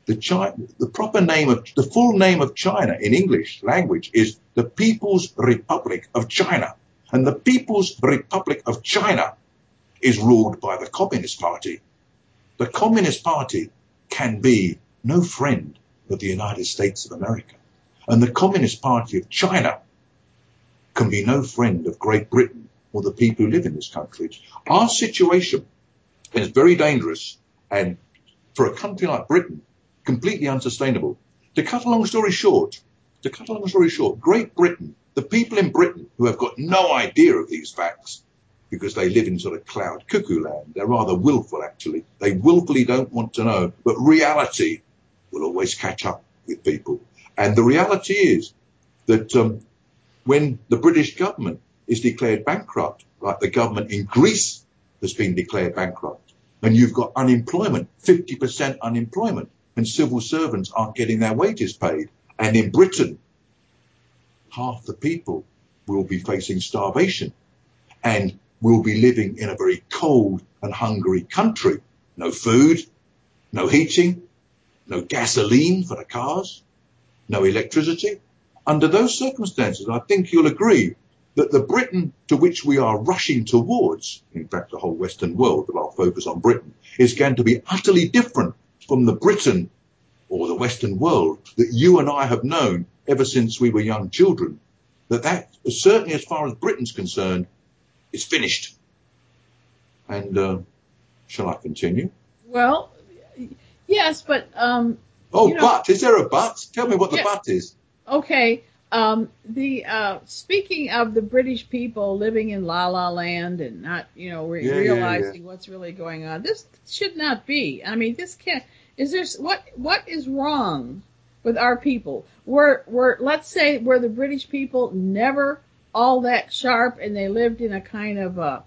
The full name of China in English language is the People's Republic of China. And the People's Republic of China is ruled by the Communist Party. The Communist Party can be no friend of the United States of America. And the Communist Party of China can be no friend of Great Britain or the people who live in this country. Our situation is very dangerous and, for a country like Britain, completely unsustainable. To cut a long story short, Great Britain, the people in Britain who have got no idea of these facts, because they live in sort of cloud cuckoo land, they're rather willful actually. They willfully don't want to know, but reality will always catch up with people. And the reality is that when the British government is declared bankrupt, like the government in Greece has been declared bankrupt, and you've got unemployment, 50% unemployment, and civil servants aren't getting their wages paid, and in Britain, half the people will be facing starvation and will be living in a very cold and hungry country. No food, no heating, no gasoline for the cars, no electricity. Under those circumstances, I think you'll agree that the Britain to which we are rushing towards, in fact the whole Western world, but I'll focus on Britain, is going to be utterly different from the Britain or the Western world that you and I have known ever since we were young children. That certainly as far as Britain's concerned, is finished. And shall I continue? Well, yes, but but is there a but? Tell me what the but is. Okay. Speaking of the British people living in La La Land and not, realizing what's really going on, this should not be. I mean, this can't. What is wrong with our people? Let's say were the British people never all that sharp and they lived in a kind of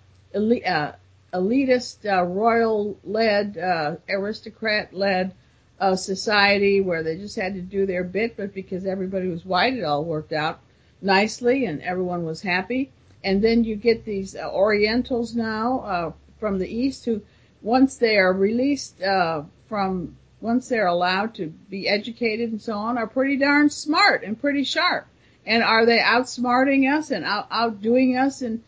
elitist, royal-led, aristocrat-led society where they just had to do their bit, but because everybody was white, it all worked out nicely and everyone was happy. And then you get these Orientals now from the East who, once they are released once they're allowed to be educated and so on, are pretty darn smart and pretty sharp. And are they outsmarting us and outdoing us in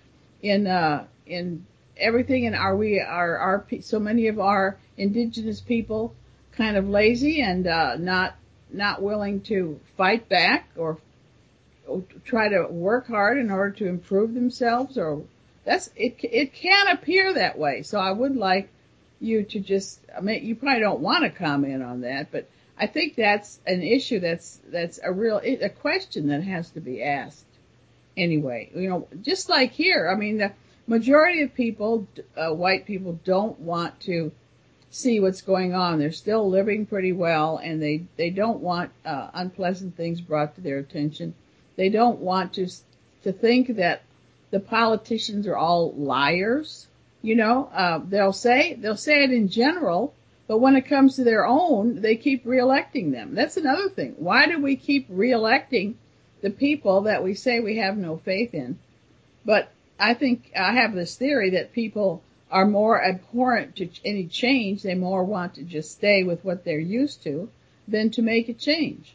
everything? And are so many of our indigenous people kind of lazy and not willing to fight back or try to work hard in order to improve themselves? Or it can appear that way. So I would like you to you probably don't want to comment on that, but I think that's an issue that's a question that has to be asked anyway. Just like here, I mean, the majority of people, white people, don't want to see what's going on. They're still living pretty well, and they don't want unpleasant things brought to their attention. They don't want to think that the politicians are all liars. They'll say it in general, but when it comes to their own, they keep reelecting them. That's another thing. Why do we keep reelecting the people that we say we have no faith in? But I think I have this theory that people are more abhorrent to any change. They more want to just stay with what they're used to than to make a change.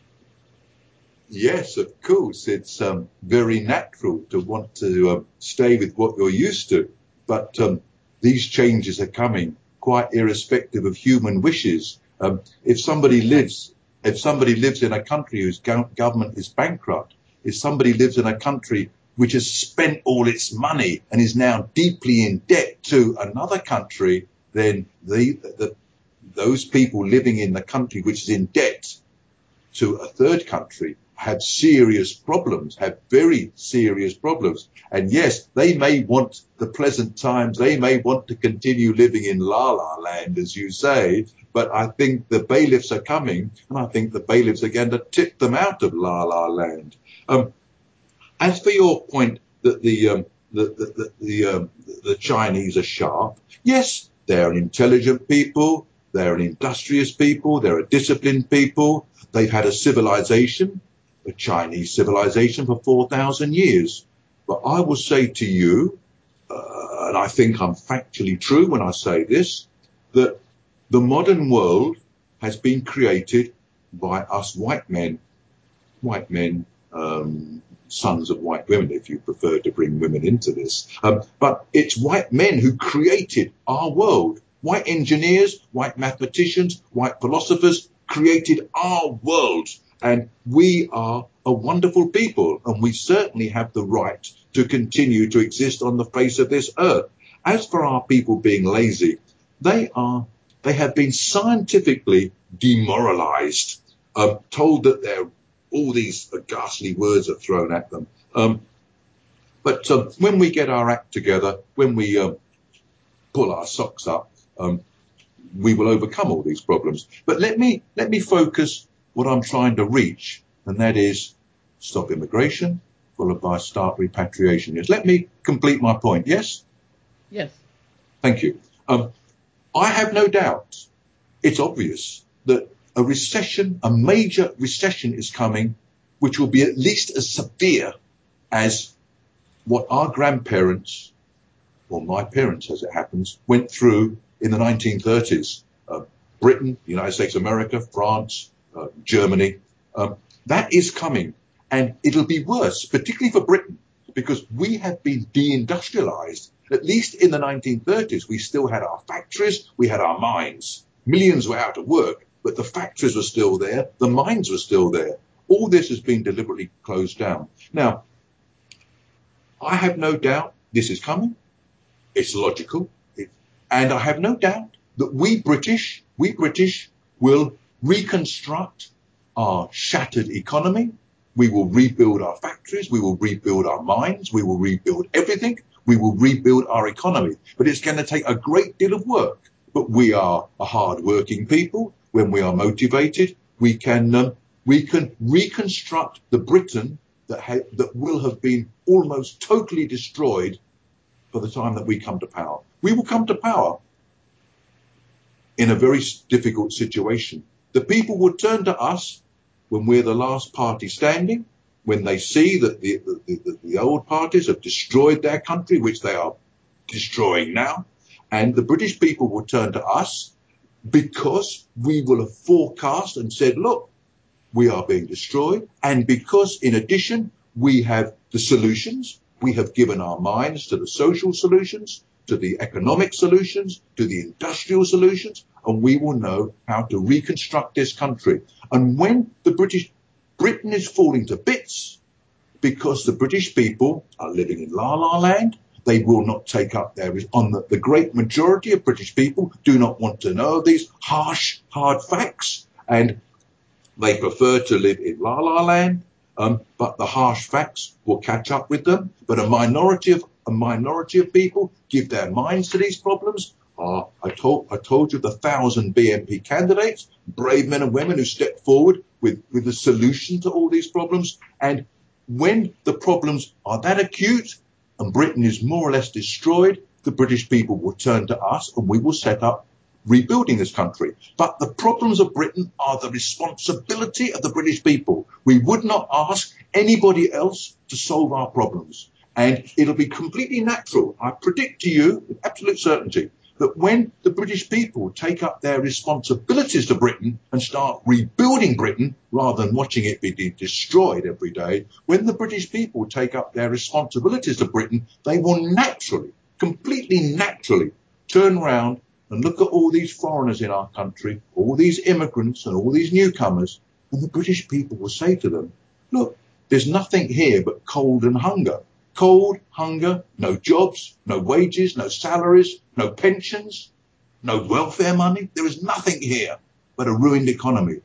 Yes, of course. It's very natural to want to stay with what you're used to. But these changes are coming quite irrespective of human wishes. If somebody lives in a country whose government is bankrupt, if somebody lives in a country which has spent all its money and is now deeply in debt to another country, then those people living in the country which is in debt to a third country have very serious problems. And yes, they may want the pleasant times, they may want to continue living in La La Land, as you say, but I think the bailiffs are coming, and I think the bailiffs are going to tip them out of La La Land. As for your point that the Chinese are sharp, yes, they're an intelligent people, they're an industrious people, they're a disciplined people, they've had a civilization, a Chinese civilization for 4,000 years. But I will say to you, and I think I'm factually true when I say this, that the modern world has been created by us white men, sons of white women, if you prefer to bring women into this. But it's white men who created our world. White engineers, white mathematicians, white philosophers created our world. And we are a wonderful people, and we certainly have the right to continue to exist on the face of this earth. As for our people being lazy, they have been scientifically demoralized, told that all these ghastly words are thrown at them. But when we get our act together, when we pull our socks up, we will overcome all these problems. But let me focus what I'm trying to reach, and that is stop immigration, followed by start repatriation. Yes. Let me complete my point. Yes? Yes. Thank you. I have no doubt, it's obvious, that a major recession is coming, which will be at least as severe as what our grandparents, or my parents as it happens, went through in the 1930s. Britain, the United States of America, France, Germany, that is coming, and it'll be worse, particularly for Britain, because we have been deindustrialized. At least in the 1930s, we still had our factories, we had our mines. Millions were out of work, but the factories were still there, the mines were still there. All this has been deliberately closed down. Now, I have no doubt this is coming. It's logical. And I have no doubt that we British will reconstruct our shattered economy. We will rebuild our factories. We will rebuild our mines. We will rebuild everything. We will rebuild our economy. But it's going to take a great deal of work. But we are a hard-working people. When we are motivated, we can reconstruct the Britain that will have been almost totally destroyed by the time that we come to power. We will come to power in a very difficult situation. The people will turn to us when we're the last party standing, when they see that the old parties have destroyed their country, which they are destroying now, and the British people will turn to us because we will have forecast and said, look, we are being destroyed, and because in addition we have the solutions. We have given our minds to the social solutions, to the economic solutions, to the industrial solutions, and we will know how to reconstruct this country. And when Britain is falling to bits because the British people are living in la-la land, they will not take up the great majority of British people do not want to know these harsh, hard facts, and they prefer to live in la-la land. But the harsh facts will catch up with them. But a minority of people give their minds to these problems. I told you the 1,000 BNP candidates, brave men and women who stepped forward with a solution to all these problems. And when the problems are that acute and Britain is more or less destroyed, the British people will turn to us and we will set up rebuilding this country. But the problems of Britain are the responsibility of the British people. We would not ask anybody else to solve our problems. And it'll be completely natural. I predict to you with absolute certainty that when the British people take up their responsibilities to Britain and start rebuilding Britain rather than watching it be destroyed every day, when the British people take up their responsibilities to Britain, they will naturally, completely naturally turn around and look at all these foreigners in our country, all these immigrants and all these newcomers, and the British people will say to them, look, there's nothing here but cold and hunger. Cold, hunger, no jobs, no wages, no salaries, no pensions, no welfare money. There is nothing here but a ruined economy.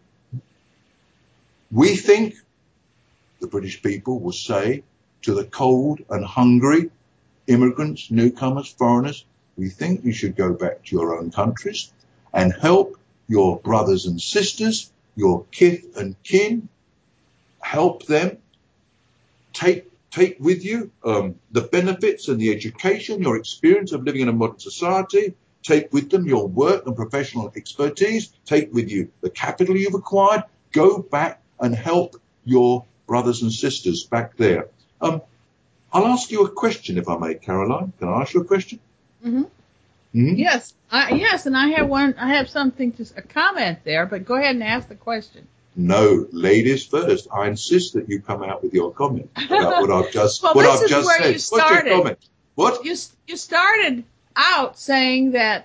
We think, the British people will say to the cold and hungry immigrants, newcomers, foreigners, we think you should go back to your own countries and help your brothers and sisters, your kith and kin, help them take with you the benefits and the education, your experience of living in a modern society, take with them your work and professional expertise, take with you the capital you've acquired, go back and help your brothers and sisters back there. I'll ask you a question if I may, Caroline. Can I ask you a question? Mm-hmm. Mm-hmm. Yes, and I have something a comment there, but go ahead and ask the question. No, ladies first. I insist that you come out with your comment about what I've just said. You started. What's your comment? What? You started out saying that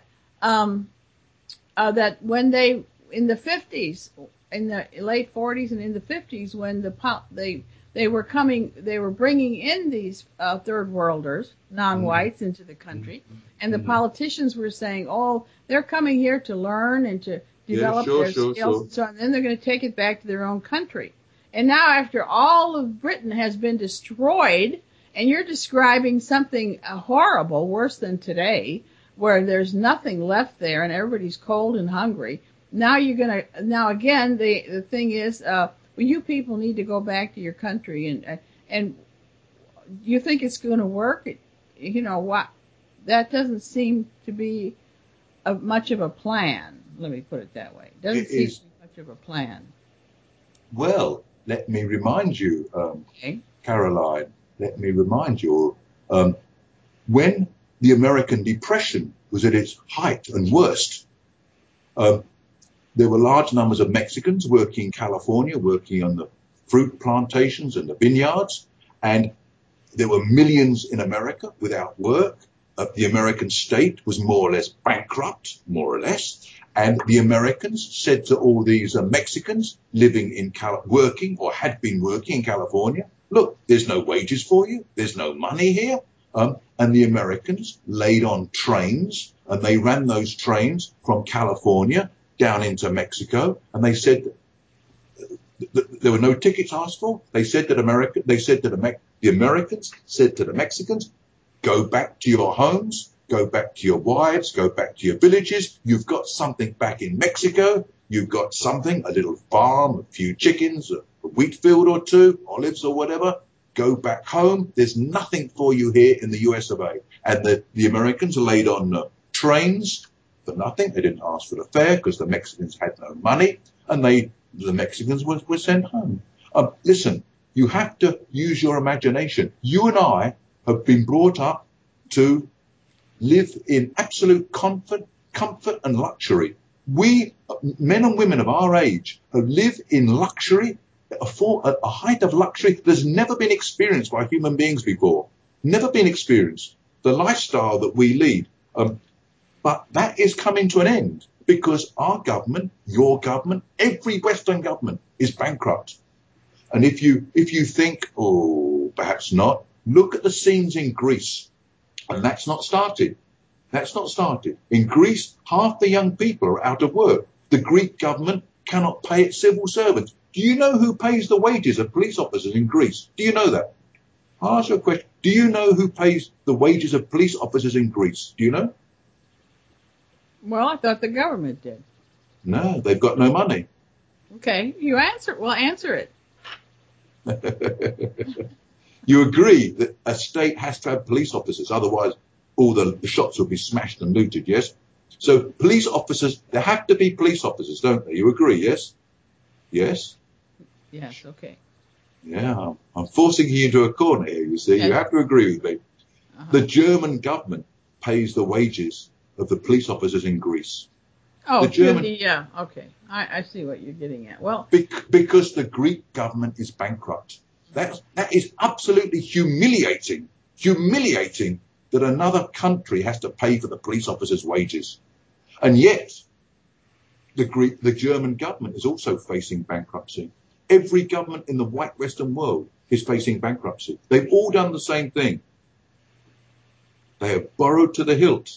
that when they in the 50s, in the late 40s and in the 50s, when they were bringing in these third worlders, non-whites, into the country, and the politicians were saying, "Oh, they're coming here to learn and to develop their skills, and so on. And then they're going to take it back to their own country." And now, after all of Britain has been destroyed, and you're describing something horrible, worse than today, where there's nothing left there and everybody's cold and hungry. Now again, the thing is, you people need to go back to your country, and you think it's going to work? You know what? That doesn't seem to be much of a plan. Let me put it that way. It doesn't seem to be much of a plan. Well, let me remind you, Caroline, let me remind you, when the American Depression was at its height and worst, there were large numbers of Mexicans working in California, working on the fruit plantations and the vineyards, and there were millions in America without work. The American state was more or less bankrupt, more or less. And the Americans said to all these Mexicans living in working or had been working in California, look, there's no wages for you. There's no money here. And the Americans laid on trains, and they ran those trains from California down into Mexico. And they said that there were no tickets asked for. They said that the Americans said to the Mexicans, go back to your homes, go back to your wives, go back to your villages. You've got something back in Mexico. You've got something, a little farm, a few chickens, a wheat field or two, olives or whatever. Go back home. There's nothing for you here in the US of A. And the Americans laid on trains for nothing. They didn't ask for the fare because the Mexicans had no money, and the Mexicans were sent home. Listen, you have to use your imagination. You and I have been brought up to live in absolute comfort and luxury. We, men and women of our age, have lived in luxury, a height of luxury that's never been experienced by human beings before. Never been experienced. The lifestyle that we lead. But that is coming to an end because our government, your government, every Western government is bankrupt. And if you think, oh, perhaps not, look at the scenes in Greece. And that's not started. That's not started. In Greece, half the young people are out of work. The Greek government cannot pay its civil servants. Do you know who pays the wages of police officers in Greece? Do you know that? I'll ask you a question. Do you know who pays the wages of police officers in Greece? Do you know? Well, I thought the government did. No, they've got no money. Okay, you answer. Well, answer it. You agree that a state has to have police officers, otherwise all the shops will be smashed and looted, yes? So police officers, there have to be police officers, don't they? You agree, yes? Yes? Yes, okay. Yeah, I'm forcing you into a corner here, you see. Yes. You have to agree with me. Uh-huh. The German government pays the wages of the police officers in Greece. Oh, yeah, okay. I see what you're getting at. Well, because the Greek government is bankrupt. That is absolutely humiliating that another country has to pay for the police officers' wages. And yet, the German government is also facing bankruptcy. Every government in the white Western world is facing bankruptcy. They've all done the same thing. They have borrowed to the hilt.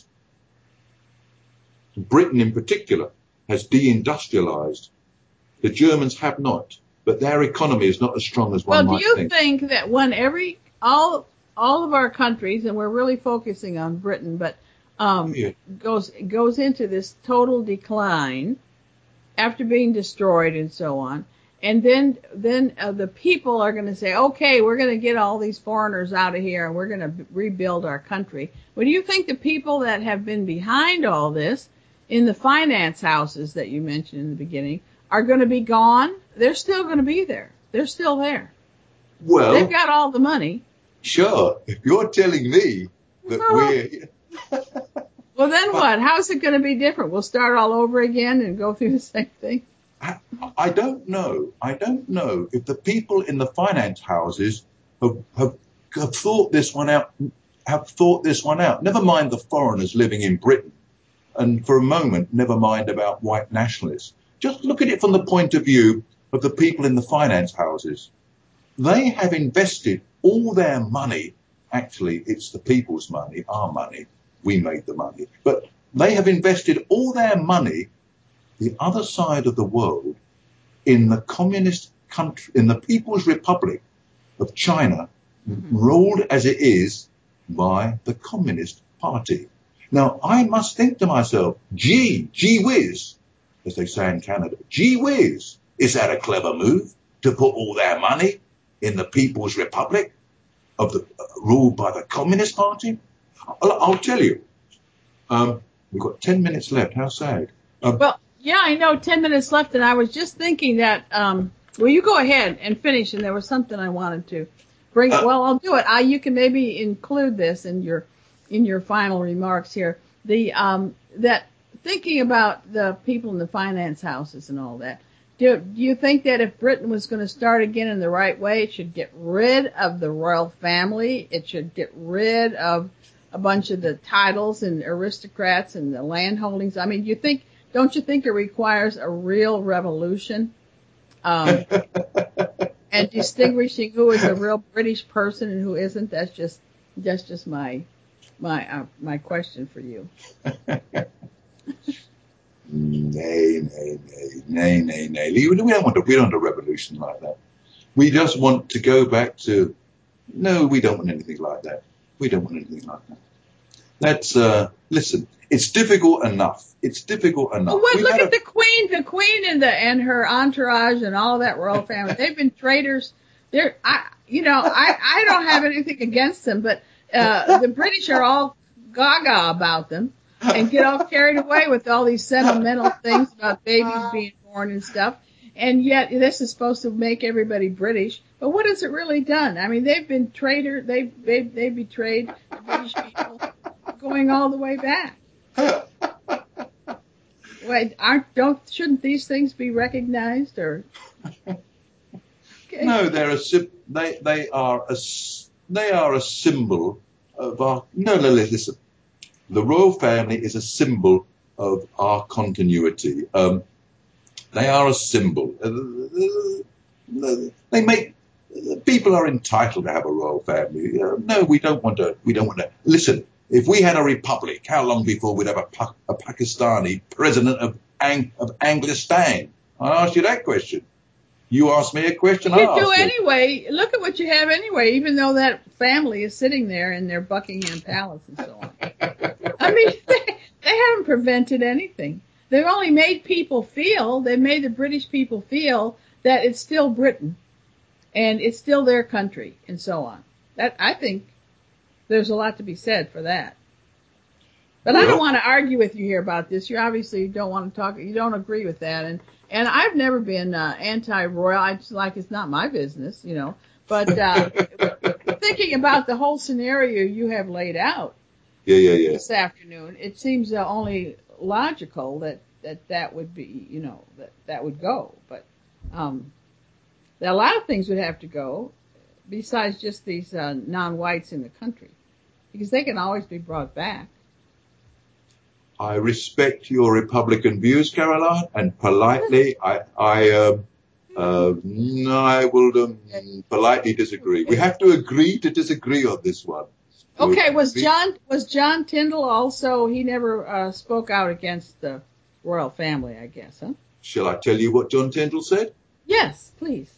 Britain in particular has deindustrialized. The Germans have not, but their economy is not as strong as one might think. Well, do you think that when all of our countries, and we're really focusing on Britain, but goes into this total decline after being destroyed and so on, and then the people are going to say, okay, we're going to get all these foreigners out of here and we're going to rebuild our country. Well, do you think the people that have been behind all this in the finance houses that you mentioned in the beginning are going to be gone? They're still going to be there. They're still there. Well, they've got all the money. Sure. If you're telling me that we're... Well, then what? How's it going to be different? We'll start all over again and go through the same thing? I don't know. I don't know if the people in the finance houses have thought this one out, Never mind the foreigners living in Britain. And for a moment, never mind about white nationalists. Just look at it from the point of view of the people in the finance houses. They have invested all their money. Actually, it's the people's money, our money. We made the money. But they have invested all their money, the other side of the world, in the communist country, in the People's Republic of China, ruled as it is by the Communist Party. Now, I must think to myself, gee whiz, as they say in Canada, gee whiz, is that a clever move to put all their money in the People's Republic of the ruled by the Communist Party? I'll tell you. We've got 10 minutes left. How sad. Well, yeah, I know 10 minutes left, and I was just thinking that, well, you go ahead and finish, and there was something I wanted to bring. Well, I'll do it. You can maybe include this in your final remarks here. That thinking about the people in the finance houses and all that, Do you think that if Britain was going to start again in the right way, it should get rid of the royal family? It should get rid of a bunch of the titles and aristocrats and the land holdings? I mean, don't you think it requires a real revolution? And distinguishing who is a real British person and who isn't? That's just my question for you. Nay. We don't want a revolution like that. We just want to go back to, no, we don't want anything like that. We don't want anything like that. Let's, listen, it's difficult enough. Well, look at the Queen and her entourage and all that royal family. They've been traitors. I don't have anything against them, but, the British are all gaga about them and get all carried away with all these sentimental things about babies being born and stuff. And yet this is supposed to make everybody British. But what has it really done? I mean, they've been traitors. They betrayed the British people going all the way back. Wait, shouldn't these things be recognized or? Okay. No, they are a symbol of our, listen. The royal family is a symbol of our continuity. They are a symbol. People are entitled to have a royal family. No, we don't want to. Listen, if we had a republic, how long before we'd have a Pakistani president of Anglistan? I asked you that question. You asked me a question. You do anyway. Look at what you have anyway, even though that family is sitting there in their Buckingham Palace and so on. I mean, they haven't prevented anything. They've only made they've made the British people feel that it's still Britain and it's still their country and so on. I think there's a lot to be said for that. But I don't want to argue with you here about this. You obviously don't want to talk. You don't agree with that. And I've never been anti-royal. I just it's not my business, But thinking about the whole scenario you have laid out this afternoon, it seems only logical that would be, that would go. But a lot of things would have to go besides just these non-whites in the country, because they can always be brought back. I respect your Republican views, Caroline, and politely, I will politely disagree. We have to agree to disagree on this one. Okay, was John Tyndall also? He never spoke out against the royal family, I guess, huh? Shall I tell you what John Tyndall said? Yes, please.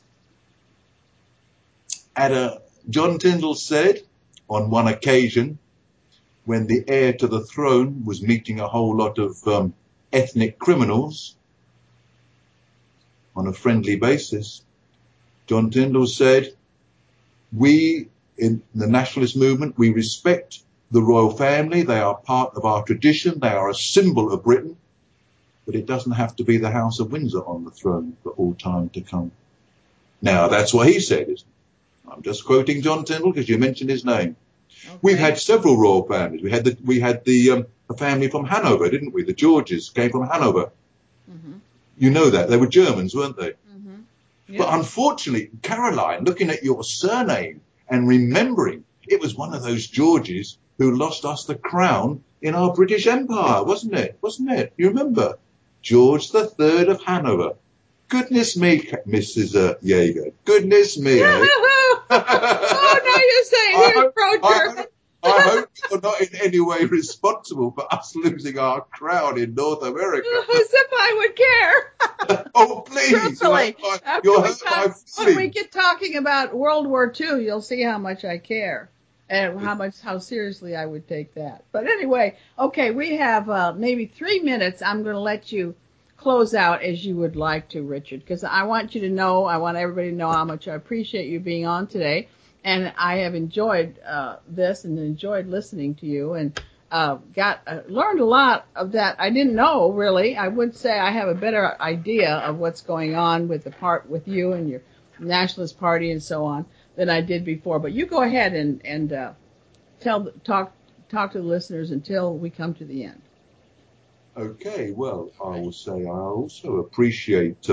John Tyndall said on one occasion, when the heir to the throne was meeting a whole lot of ethnic criminals on a friendly basis, John Tyndall said, we in the nationalist movement, we respect the royal family. They are part of our tradition. They are a symbol of Britain. But it doesn't have to be the House of Windsor on the throne for all time to come. Now, that's what he said, isn't it? I'm just quoting John Tyndall because you mentioned his name. Okay. We've had several royal families. We had the family from Hanover, didn't we? The Georges came from Hanover. Mm-hmm. You know that. They were Germans, weren't they? Mm-hmm. Yeah. But unfortunately, Caroline, looking at your surname and remembering, it was one of those Georges who lost us the crown in our British Empire, wasn't it? You remember? George III of Hanover. Goodness me, Mrs. Yeager. Goodness me. Oh, no, you're saying he was pro-German. I hope you're not in any way responsible for us losing our crown in North America. As if I would care. Oh, please. When we get talking about World War II, you'll see how much I care and how seriously I would take that. But anyway, okay, we have maybe 3 minutes. I'm going to let you close out as you would like to, Richard, because I want everybody to know how much I appreciate you being on today. And I have enjoyed this and enjoyed listening to you, and learned a lot of that I didn't know, really. I would say I have a better idea of what's going on with you and your Nationalist Party and so on than I did before. But you go ahead and talk to the listeners until we come to the end. Okay, well, I will say I also appreciate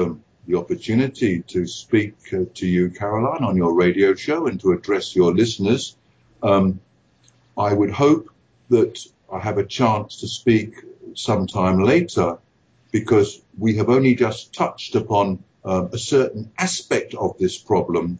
the opportunity to speak to you, Caroline, on your radio show and to address your listeners. I would hope that I have a chance to speak sometime later, because we have only just touched upon a certain aspect of this problem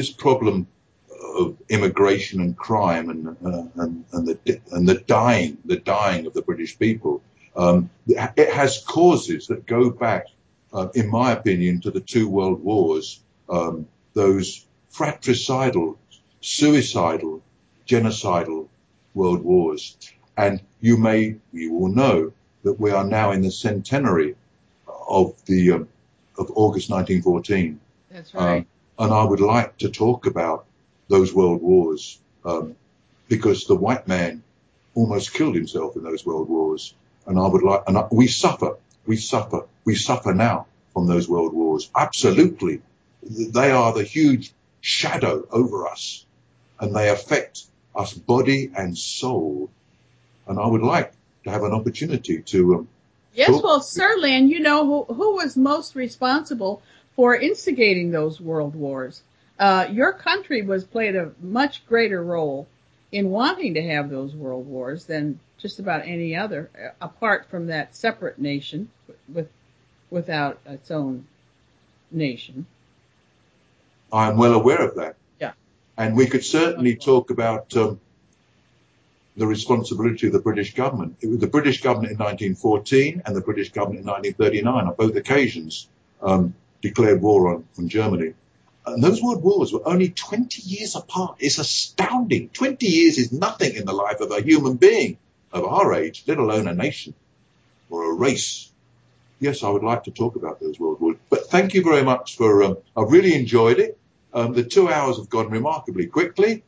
of immigration and crime and the dying of the British people. It has causes that go back, in my opinion, to the two world wars, those fratricidal, suicidal, genocidal world wars. And you will know that we are now in the centenary of August 1914. That's right. And I would like to talk about those world wars, because the white man almost killed himself in those world wars. And we suffer now from those world wars. Absolutely. They are the huge shadow over us, and they affect us body and soul. And I would like to have an opportunity to yes, well, certainly. And you know who was most responsible for instigating those world wars? Your country played a much greater role in wanting to have those world wars than just about any other, apart from that separate nation without its own nation. I'm well aware of that. Yeah. And we could certainly talk about the responsibility of the British government. It was the British government in 1914 and the British government in 1939 on both occasions declared war on Germany. And those world wars were only 20 years apart. It's astounding. 20 years is nothing in the life of a human being of our age, let alone a nation or a race. Yes, I would like to talk about those world wars. But thank you very much for, I really enjoyed it. The 2 hours have gone remarkably quickly.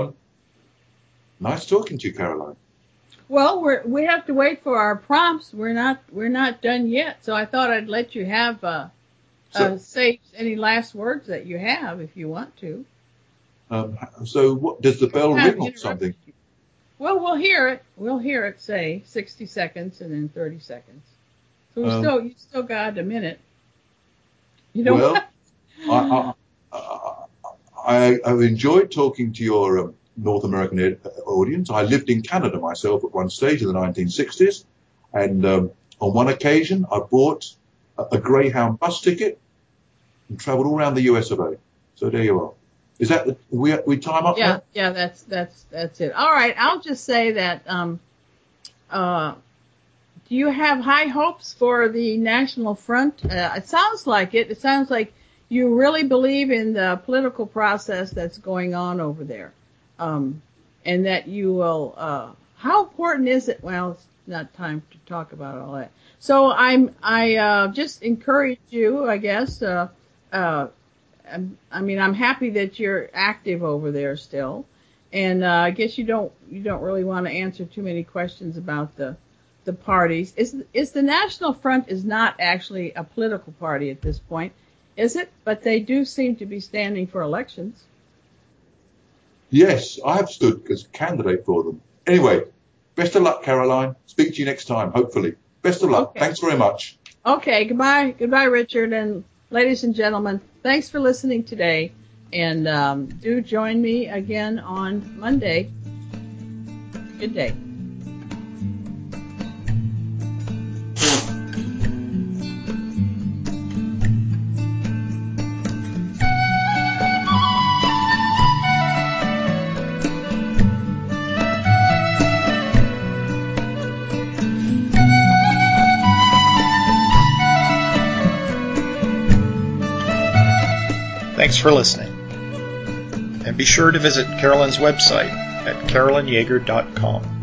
Nice talking to you, Caroline. Well, we have to wait for our prompts. We're not done yet. So I thought I'd let you have say any last words that you have, if you want to. So what does the bell ring or something? Well, we'll hear it. We'll hear it say 60 seconds and then 30 seconds. So you still got a minute. You know. Well, I've enjoyed talking to your North American audience. I lived in Canada myself at one stage in the 1960s, and on one occasion I bought a Greyhound bus ticket and travelled all around the US of A. So there you are. Is that we time up? Yeah, now? yeah, that's it. All right, I'll just say that. Do you have high hopes for the National Front? It sounds like it. It sounds like you really believe in the political process that's going on over there, and that you will. How important is it? Well, it's not time to talk about all that. So I just encourage you, I guess. I mean, I'm happy that you're active over there still, and I guess you don't really want to answer too many questions about the parties. Is the National Front is not actually a political party at this point, is it? But they do seem to be standing for elections. Yes, I have stood as a candidate for them. Anyway, best of luck, Caroline. Speak to you next time, hopefully. Best of luck. Okay. Thanks very much. Okay, goodbye, Richard, and ladies and gentlemen, thanks for listening today, and do join me again on Monday. Good day. Thanks for listening. And be sure to visit Carolyn's website at carolinyager.com.